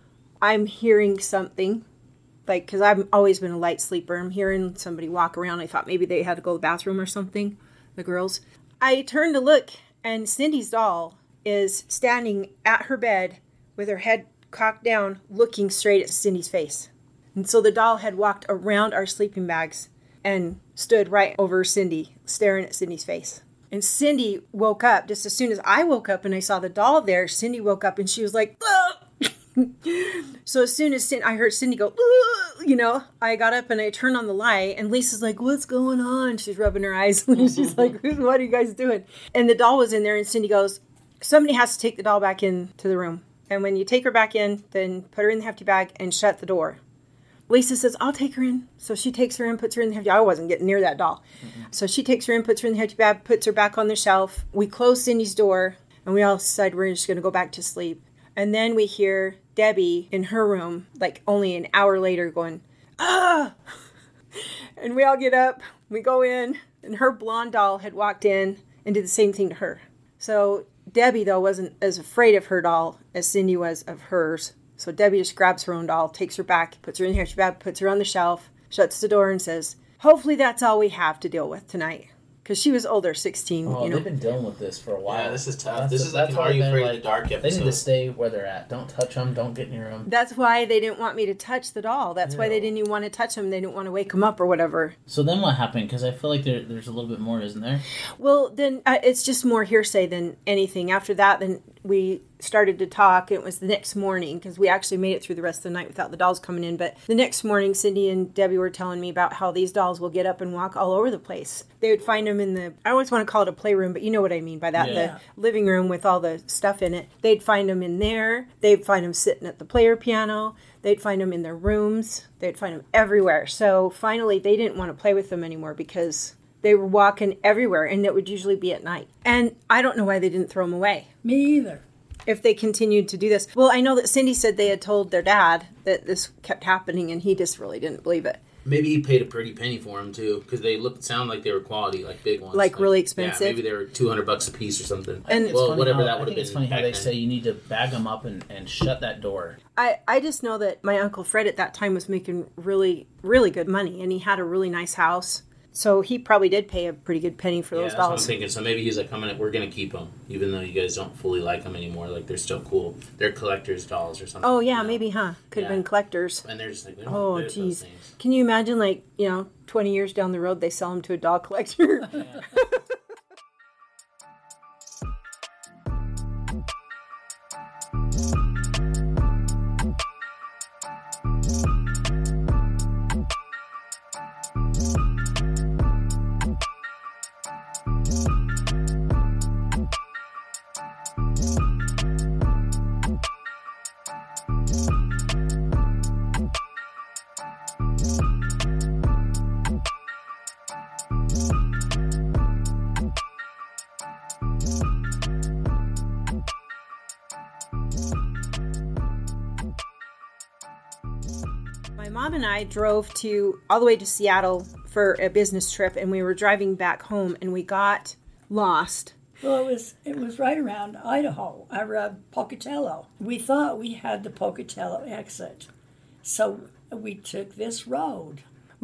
Speaker 6: I'm hearing something. Like, because I've always been a light sleeper. I'm hearing somebody walk around. I thought maybe they had to go to the bathroom or something, the girls. I turned to look, and Cindy's doll is standing at her bed with her head cocked down, looking straight at Cindy's face. And so the doll had walked around our sleeping bags and stood right over Cindy, staring at Cindy's face. And Cindy woke up just as soon as I woke up and I saw the doll there. Cindy woke up and she was like, so as soon as I heard Cindy go, you know, I got up and I turned on the light and Lisa's like, what's going on? She's rubbing her eyes. She's like, what are you guys doing? And the doll was in there and Cindy goes, somebody has to take the doll back into the room. And when you take her back in, then put her in the Hefty bag and shut the door. Lisa says, I'll take her in. So she takes her in, puts her in the Hefty bag. I wasn't getting near that doll. Mm-hmm. So she takes her in, puts her in the Hefty bag, puts her back on the shelf. We close Cindy's door, and we all decide we're just going to go back to sleep. And then we hear Debbie in her room, like only an hour later, going, ah! And we all get up, we go in, and her blonde doll had walked in and did the same thing to her. So Debbie, though, wasn't as afraid of her doll as Cindy was of hers. So Debbie just grabs her own doll, takes her back, puts her in here, puts her on the shelf, shuts the door and says, hopefully that's all we have to deal with tonight. Because she was older, 16.
Speaker 7: Oh,
Speaker 6: you know.
Speaker 7: They've been dealing with this for a while.
Speaker 8: Yeah, this is tough. This is like an Are You Afraid of the Dark episode.
Speaker 7: They need to stay where they're at. Don't touch them. Don't get near them.
Speaker 6: That's why they didn't want me to touch the doll. That's why they didn't even want to touch him. They didn't want to wake him up or whatever.
Speaker 7: So then what happened? Because I feel like there's a little bit more, isn't there?
Speaker 6: Well, then it's just more hearsay than anything. After that, then we started to talk. It was the next morning because we actually made it through the rest of the night without the dolls coming in. But the next morning, Cindy and Debbie were telling me about how these dolls will get up and walk all over the place. They would find them in I always want to call it a playroom, but you know what I mean by that.
Speaker 7: Yeah.
Speaker 6: The living room with all the stuff in it. They'd find them in there. They'd find them sitting at the player piano. They'd find them in their rooms. They'd find them everywhere. So finally, they didn't want to play with them anymore because they were walking everywhere, and it would usually be at night. And I don't know why they didn't throw them away.
Speaker 9: Me either.
Speaker 6: If they continued to do this. Well, I know that Cindy said they had told their dad that this kept happening, and he just really didn't believe it.
Speaker 8: Maybe he paid a pretty penny for them, too, because they sound like they were quality, like big ones.
Speaker 6: Like really expensive?
Speaker 8: Yeah, maybe they were $200 a piece or something.
Speaker 6: And
Speaker 8: well, whatever that would have been.
Speaker 7: It's funny how they say you need to bag them up and shut that door.
Speaker 6: I just know that my Uncle Fred at that time was making really, really good money, and he had a really nice house. So he probably did pay a pretty good penny for those dolls.
Speaker 8: That's what I'm thinking. So maybe he's like, we're going to keep them, even though you guys don't fully like them anymore. Like, they're still cool. They're collector's dolls or something.
Speaker 6: Oh, yeah, maybe, huh? Could have been collectors.
Speaker 8: And they're just like, we don't want to play with those things.
Speaker 6: Can you imagine, 20 years down the road, they sell them to a doll collector? My mom and I drove all the way to Seattle for a business trip, and we were driving back home, and we got lost.
Speaker 9: Well, it was right around Idaho, Pocatello. We thought we had the Pocatello exit, so we took this road.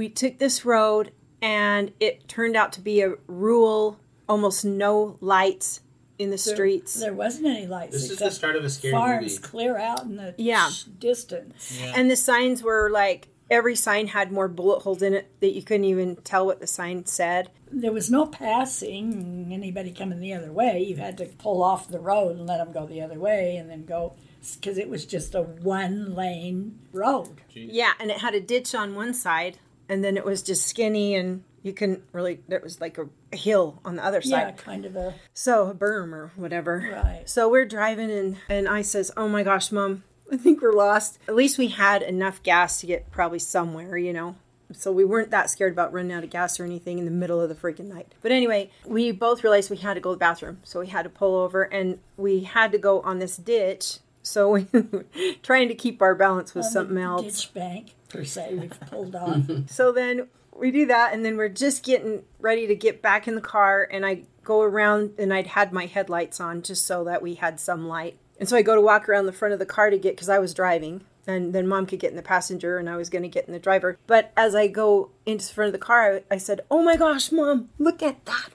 Speaker 6: And it turned out to be a rural, almost no lights in the streets.
Speaker 9: There wasn't any lights.
Speaker 8: This is the start of a scary
Speaker 9: farms
Speaker 8: movie.
Speaker 9: Clear out in the distance.
Speaker 8: Yeah.
Speaker 6: And the signs were like, every sign had more bullet holes in it that you couldn't even tell what the sign said.
Speaker 9: There was no passing, anybody coming the other way. You had to pull off the road and let them go the other way and then go, because it was just a one-lane road.
Speaker 8: Jeez.
Speaker 6: Yeah, and it had a ditch on one side, and then it was just skinny, and you couldn't really, there was like a hill on the other side.
Speaker 9: Yeah, kind of a...
Speaker 6: So, a berm or whatever.
Speaker 9: Right.
Speaker 6: So we're driving, and I says, oh my gosh, Mom, I think we're lost. At least we had enough gas to get probably somewhere, you know. So we weren't that scared about running out of gas or anything in the middle of the freaking night. But anyway, we both realized we had to go to the bathroom. So we had to pull over, and we had to go on this ditch. So we trying to keep our balance with something else.
Speaker 9: Ditch bank, per se, we've pulled off.
Speaker 6: So then we do that, and then we're just getting ready to get back in the car, and I go around, and I'd had my headlights on just so that we had some light. And so I go to walk around the front of the car because I was driving, and then Mom could get in the passenger, and I was going to get in the driver. But as I go into the front of the car, I said, oh my gosh, Mom, look at that.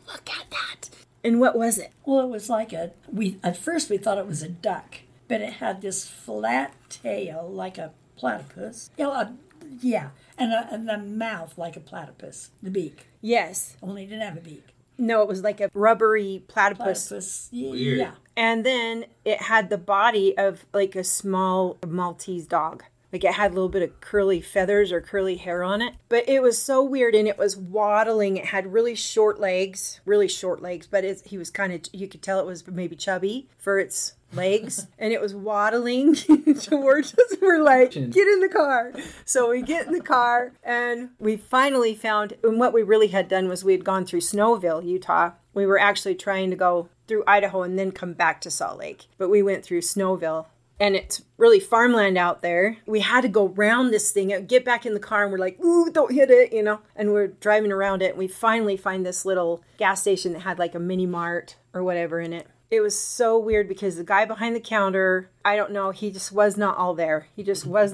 Speaker 6: And what was it?
Speaker 9: Well, it was like at first we thought it was a duck, but it had this flat tail like a platypus. Yeah, and the mouth like a platypus, the beak.
Speaker 6: Yes.
Speaker 9: Only it didn't have a beak.
Speaker 6: No, it was like a rubbery platypus.
Speaker 9: Weird. Yeah.
Speaker 6: And then it had the body of like a small Maltese dog. Like it had a little bit of curly feathers or curly hair on it. But it was so weird, and it was waddling. It had really short legs, but he was kind of, you could tell it was maybe chubby for its legs. And it was waddling towards us. We're like, get in the car. So we get in the car, and we finally found, and what we really had done was we had gone through Snowville, Utah. We were actually trying to go through Idaho and then come back to Salt Lake. But we went through Snowville. And it's really farmland out there. We had to go around this thing, get back in the car, and we're like, ooh, don't hit it, you know. And we're driving around it, and we finally find this little gas station that had like a mini mart or whatever in it. It was so weird because the guy behind the counter, I don't know, he just was not all there. And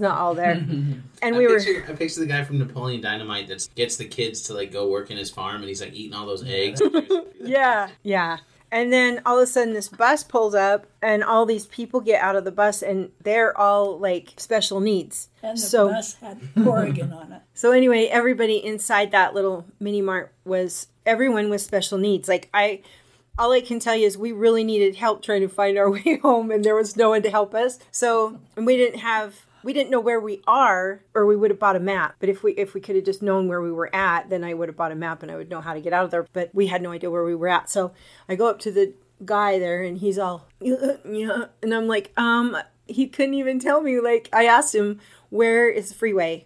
Speaker 8: I picture the guy from Napoleon Dynamite that gets the kids to like go work in his farm, and he's like eating all those eggs.
Speaker 6: Yeah. And then all of a sudden this bus pulls up, and all these people get out of the bus, and they're all like special needs.
Speaker 9: And the bus had Oregon on it.
Speaker 6: So anyway, everybody inside that little mini mart everyone with special needs. Like all I can tell you is we really needed help trying to find our way home, and there was no one to help us. So we didn't know where we are, or we would have bought a map. But if we could have just known where we were at, then I would have bought a map and I would know how to get out of there. But we had no idea where we were at. So I go up to the guy there, and he's all, yeah. And I'm like, he couldn't even tell me. Like, I asked him, where is the freeway?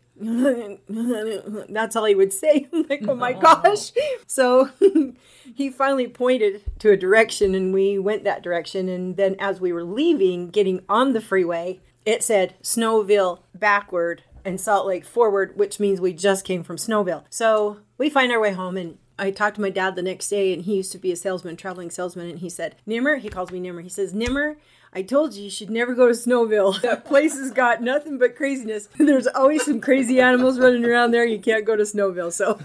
Speaker 6: That's all he would say. I'm like, oh my gosh. So he finally pointed to a direction, and we went that direction. And then as we were leaving, getting on the freeway, it said Snowville backward and Salt Lake forward, which means we just came from Snowville. So we find our way home, and I talked to my dad the next day, and he used to be a traveling salesman, and he said, Nimmer, he calls me Nimmer. He says, Nimmer, I told you should never go to Snowville. That place has got nothing but craziness. There's always some crazy animals running around there. You can't go to Snowville, so...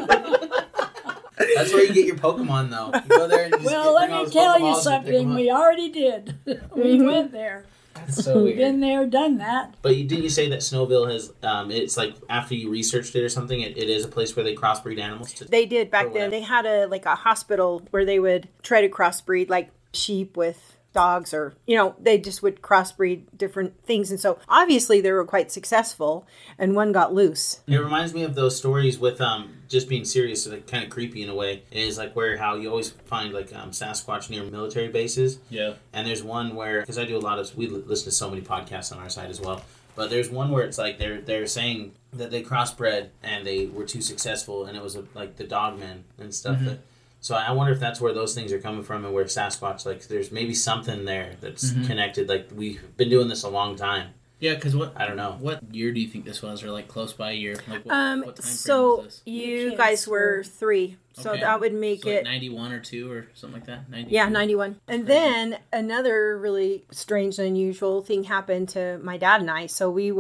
Speaker 8: That's where you get your Pokemon, though. You go there and just
Speaker 9: let me tell you something. We already did. We went there.
Speaker 8: That's so weird.
Speaker 9: Been there, done that.
Speaker 8: But didn't you say that Snowville has, it's like after you researched it or something, it is a place where they crossbreed animals?
Speaker 6: They did back then. They had a hospital where they would try to crossbreed like sheep with dogs, or, they just would crossbreed different things. And so obviously they were quite successful, and one got loose.
Speaker 8: It reminds me of those stories with just being serious, like kind of creepy in a way. It is like how you always find like Sasquatch near military bases. Yeah. And there's one where, because I do we listen to so many podcasts on our side as well, but there's one where it's like they're saying that they crossbred and they were too successful, and it was like the dogmen and stuff. Mm-hmm. So I wonder if that's where those things are coming from, and where Sasquatch, like, there's maybe something there that's connected. Like, we've been doing this a long time.
Speaker 7: Yeah, because
Speaker 8: I don't know.
Speaker 7: What year do you think this was, or like close by year? Like what time frame
Speaker 6: so
Speaker 7: was this?
Speaker 6: you guys were 3, so
Speaker 7: Okay.
Speaker 6: that would make
Speaker 7: So
Speaker 6: it
Speaker 7: like 91 or 2 or something like that. 92?
Speaker 6: Yeah, 91. And then another really strange and unusual thing happened to my dad and I.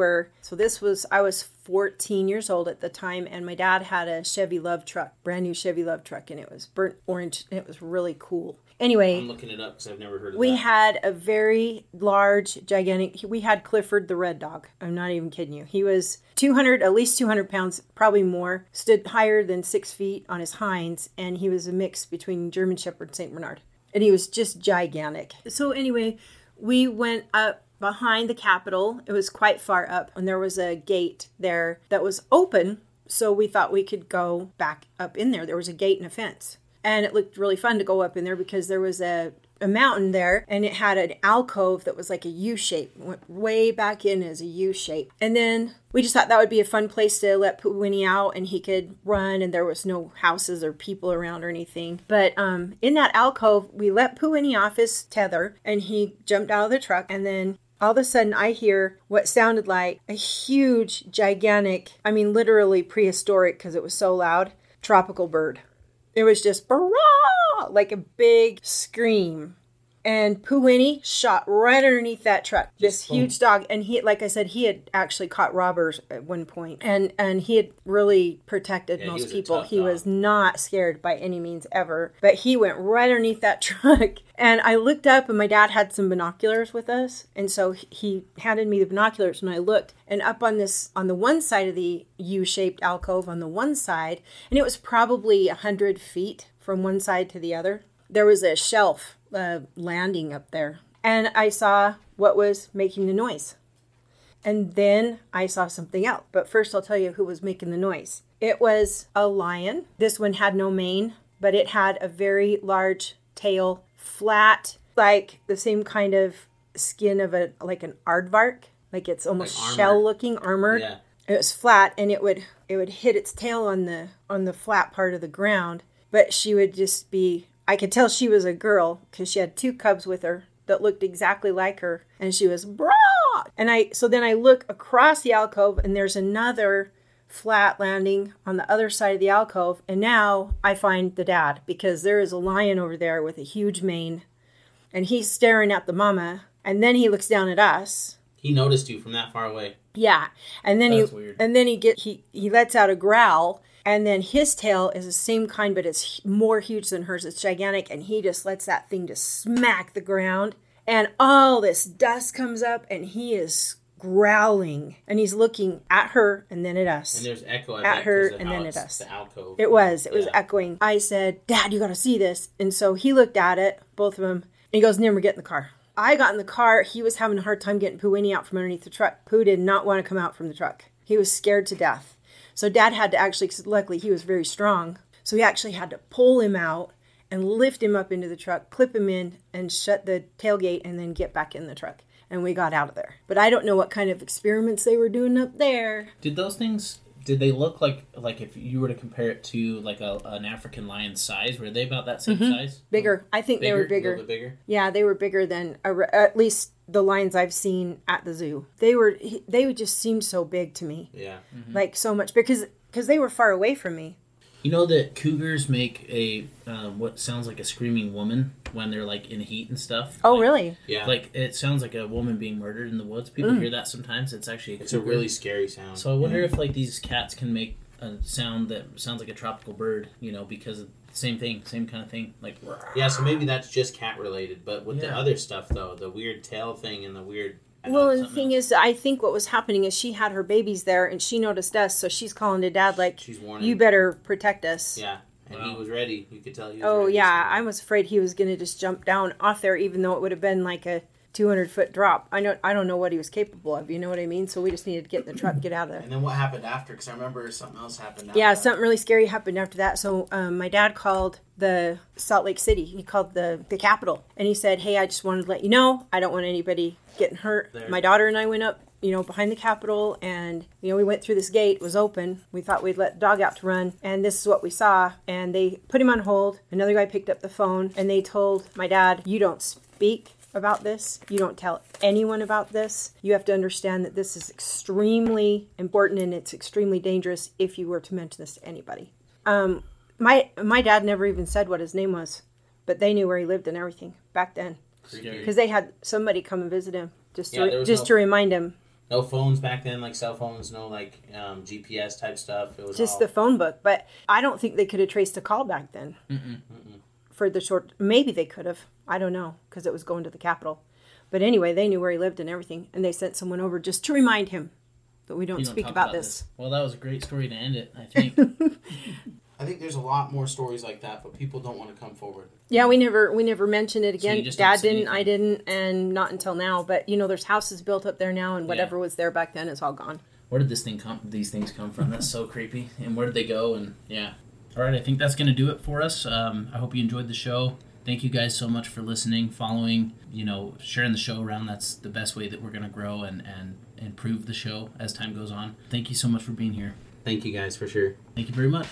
Speaker 6: I was 14 years old at the time, and my dad had a Chevy Love truck, brand new Chevy Love truck, and it was burnt orange, and it was really cool. Anyway,
Speaker 8: I'm looking it up because I've never heard of
Speaker 6: we
Speaker 8: that.
Speaker 6: had a very large, gigantic, we had Clifford the Red Dog. I'm not even kidding you. He was at least 200 pounds, probably more, stood higher than 6 feet on his hinds, and he was a mix between German Shepherd and St. Bernard. And he was just gigantic. So anyway, we went up behind the Capitol. It was quite far up, and there was a gate there that was open, so we thought we could go back up in there. There was a gate and a fence. And it looked really fun to go up in there because there was a mountain there, and it had an alcove that was like a U shape, went way back in as a U shape. And then we just thought that would be a fun place to let Puwini out and he could run, and there was no houses or people around or anything. But in that alcove, we let Puwini off his tether, and he jumped out of the truck, and then all of a sudden I hear what sounded like a huge, gigantic, I mean literally prehistoric because it was so loud, tropical bird. It was just "Barrah!" like a big scream. And Puwini shot right underneath that truck. This huge dog. And he, like I said, he had actually caught robbers at one point. And he had really protected most people. He was not scared by any means ever. But he went right underneath that truck. And I looked up, and my dad had some binoculars with us. And so he handed me the binoculars, and I looked. And up on the one side of the U-shaped alcove, on the one side, and it was probably 100 feet from one side to the other, there was a shelf landing up there. And I saw what was making the noise. And then I saw something else. But first I'll tell you who was making the noise. It was a lion. This one had no mane, but it had a very large tail, flat, like the same kind of skin of like an aardvark. Like it's almost like shell-looking, armored. Yeah. It was flat, and it would hit its tail on the flat part of the ground. But she would just be, I could tell she was a girl because she had 2 cubs with her that looked exactly like her, and she was "Brah!" And so then I look across the alcove, and there's another flat landing on the other side of the alcove, and now I find the dad because there is a lion over there with a huge mane, and he's staring at the mama, and then he looks down at us.
Speaker 8: He noticed you from that far away.
Speaker 6: Yeah, and then
Speaker 7: That's weird.
Speaker 6: And then he lets out a growl. And then his tail is the same kind, but it's more huge than hers. It's gigantic. And he just lets that thing just smack the ground. And all this dust comes up, and he is growling. And he's looking at her and then at us.
Speaker 8: And there's echo
Speaker 6: at her and then at us.
Speaker 8: The alcove.
Speaker 6: It was echoing. I said, "Dad, you got to see this." And so he looked at it, both of them. And he goes, "Nimmer, get in the car." I got in the car. He was having a hard time getting Puwini out from underneath the truck. Pooh did not want to come out from the truck. He was scared to death. So Dad had to actually, luckily he was very strong, so he actually had to pull him out and lift him up into the truck, clip him in, and shut the tailgate, and then get back in the truck. And we got out of there. But I don't know what kind of experiments they were doing up there.
Speaker 7: Did those things, did they look like if you were to compare it to like an African lion size, were they about that same size?
Speaker 6: Bigger. I think they were bigger.
Speaker 8: A little bit bigger?
Speaker 6: Yeah, they were bigger than, at least the lions I've seen at the zoo. They just seemed so big to me.
Speaker 8: Yeah.
Speaker 6: Mm-hmm. Like so much, because they were far away from me.
Speaker 7: You know that cougars make a what sounds like a screaming woman when they're like in heat and stuff.
Speaker 6: Oh, really?
Speaker 8: Yeah.
Speaker 7: Like it sounds like a woman being murdered in the woods. People hear that sometimes. It's actually
Speaker 8: a really scary sound.
Speaker 7: So I wonder if like these cats can make a sound that sounds like a tropical bird. Because of the same thing, same kind of thing. Like
Speaker 8: yeah. So maybe that's just cat related. But with the other stuff though, the weird tail thing and the weird.
Speaker 6: Well, and the thing is, I think what was happening is she had her babies there, and she noticed us, so she's calling to Dad like,
Speaker 8: she's warning.
Speaker 6: "You better protect us."
Speaker 8: Yeah, and he was ready. You could tell he was
Speaker 6: ready. Oh, yeah,
Speaker 8: so.
Speaker 6: I was afraid he was going to just jump down off there, even though it would have been like a 200-foot drop. I don't know what he was capable of, you know what I mean? So we just needed to get in the truck and get out of there.
Speaker 8: And then what happened after? Because I remember something else happened after.
Speaker 6: Yeah, something really scary happened after that. So my dad called the Salt Lake City. He called the Capitol. And he said, "Hey, I just wanted to let you know, I don't want anybody getting hurt." There. My daughter and I went up, behind the Capitol, and, we went through this gate. It was open. We thought we'd let the dog out to run, and this is what we saw. And they put him on hold. Another guy picked up the phone, and they told my dad, "You don't speak about this. You don't tell anyone about this. You have to understand that this is extremely important and it's extremely dangerous if you were to mention this to anybody. My dad never even said what his name was, but they knew where he lived and everything back then. Because they had somebody come and visit him just to remind him.
Speaker 8: No phones back then, like cell phones, no like GPS type stuff. It was
Speaker 6: just the phone book. But I don't think they could have traced a call back then. For the short, maybe they could have. I don't know, because it was going to the Capitol. But anyway, they knew where he lived and everything, and they sent someone over just to remind him that we don't speak about this.
Speaker 7: Well, that was a great story to end it, I think.
Speaker 8: I think there's a lot more stories like that, but people don't want to come forward.
Speaker 6: Yeah, we never mentioned it again. So Dad didn't, I didn't, and not until now. But there's houses built up there now, and whatever was there back then is all gone.
Speaker 7: Where did these things come from? That's so creepy. And where did they go? And yeah. All right, I think that's going to do it for us. I hope you enjoyed the show. Thank you guys so much for listening, following, sharing the show around. That's the best way that we're going to grow and improve the show as time goes on. Thank you so much for being here.
Speaker 8: Thank you guys, for sure.
Speaker 7: Thank you very much.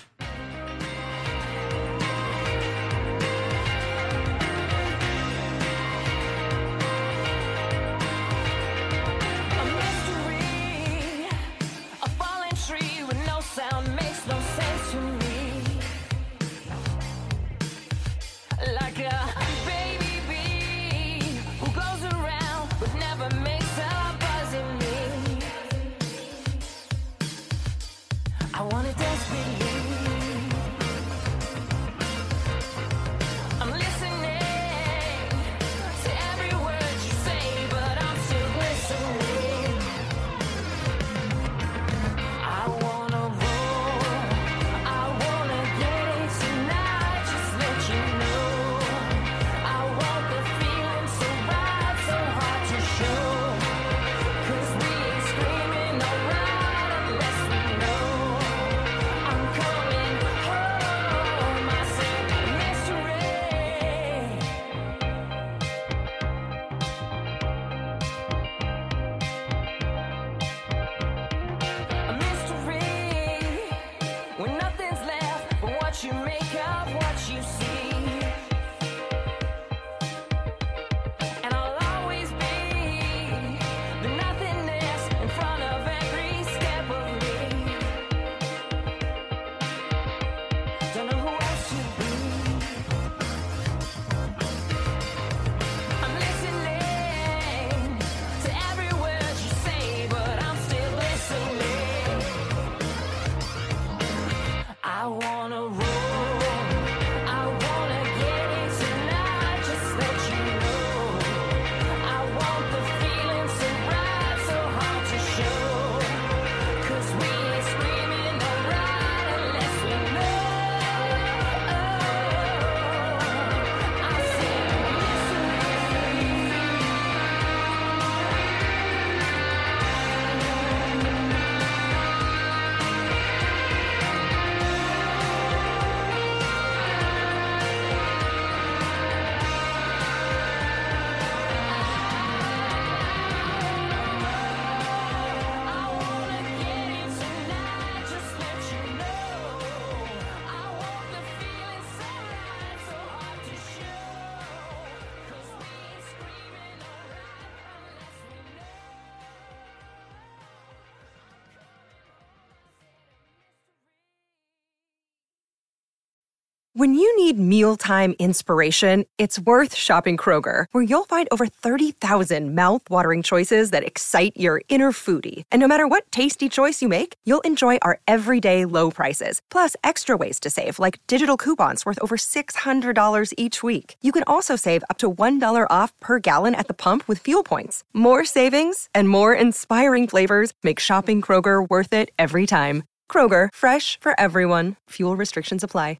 Speaker 4: When you need mealtime inspiration, it's worth shopping Kroger, where you'll find over 30,000 mouth-watering choices that excite your inner foodie. And no matter what tasty choice you make, you'll enjoy our everyday low prices, plus extra ways to save, like digital coupons worth over $600 each week. You can also save up to $1 off per gallon at the pump with fuel points. More savings and more inspiring flavors make shopping Kroger worth it every time. Kroger, fresh for everyone. Fuel restrictions apply.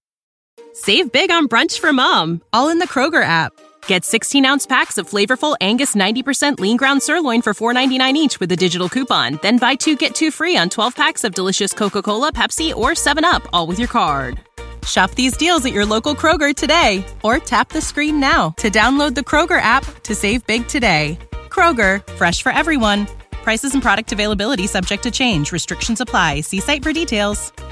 Speaker 10: Save big on brunch for mom, all in the Kroger app. Get 16-ounce packs of flavorful Angus 90% lean ground sirloin for $4.99 each with a digital coupon. Then buy 2, get 2 free on 12 packs of delicious Coca-Cola, Pepsi, or 7-Up, all with your card. Shop these deals at your local Kroger today, or tap the screen now to download the Kroger app to save big today. Kroger, fresh for everyone. Prices and product availability subject to change. Restrictions apply. See site for details.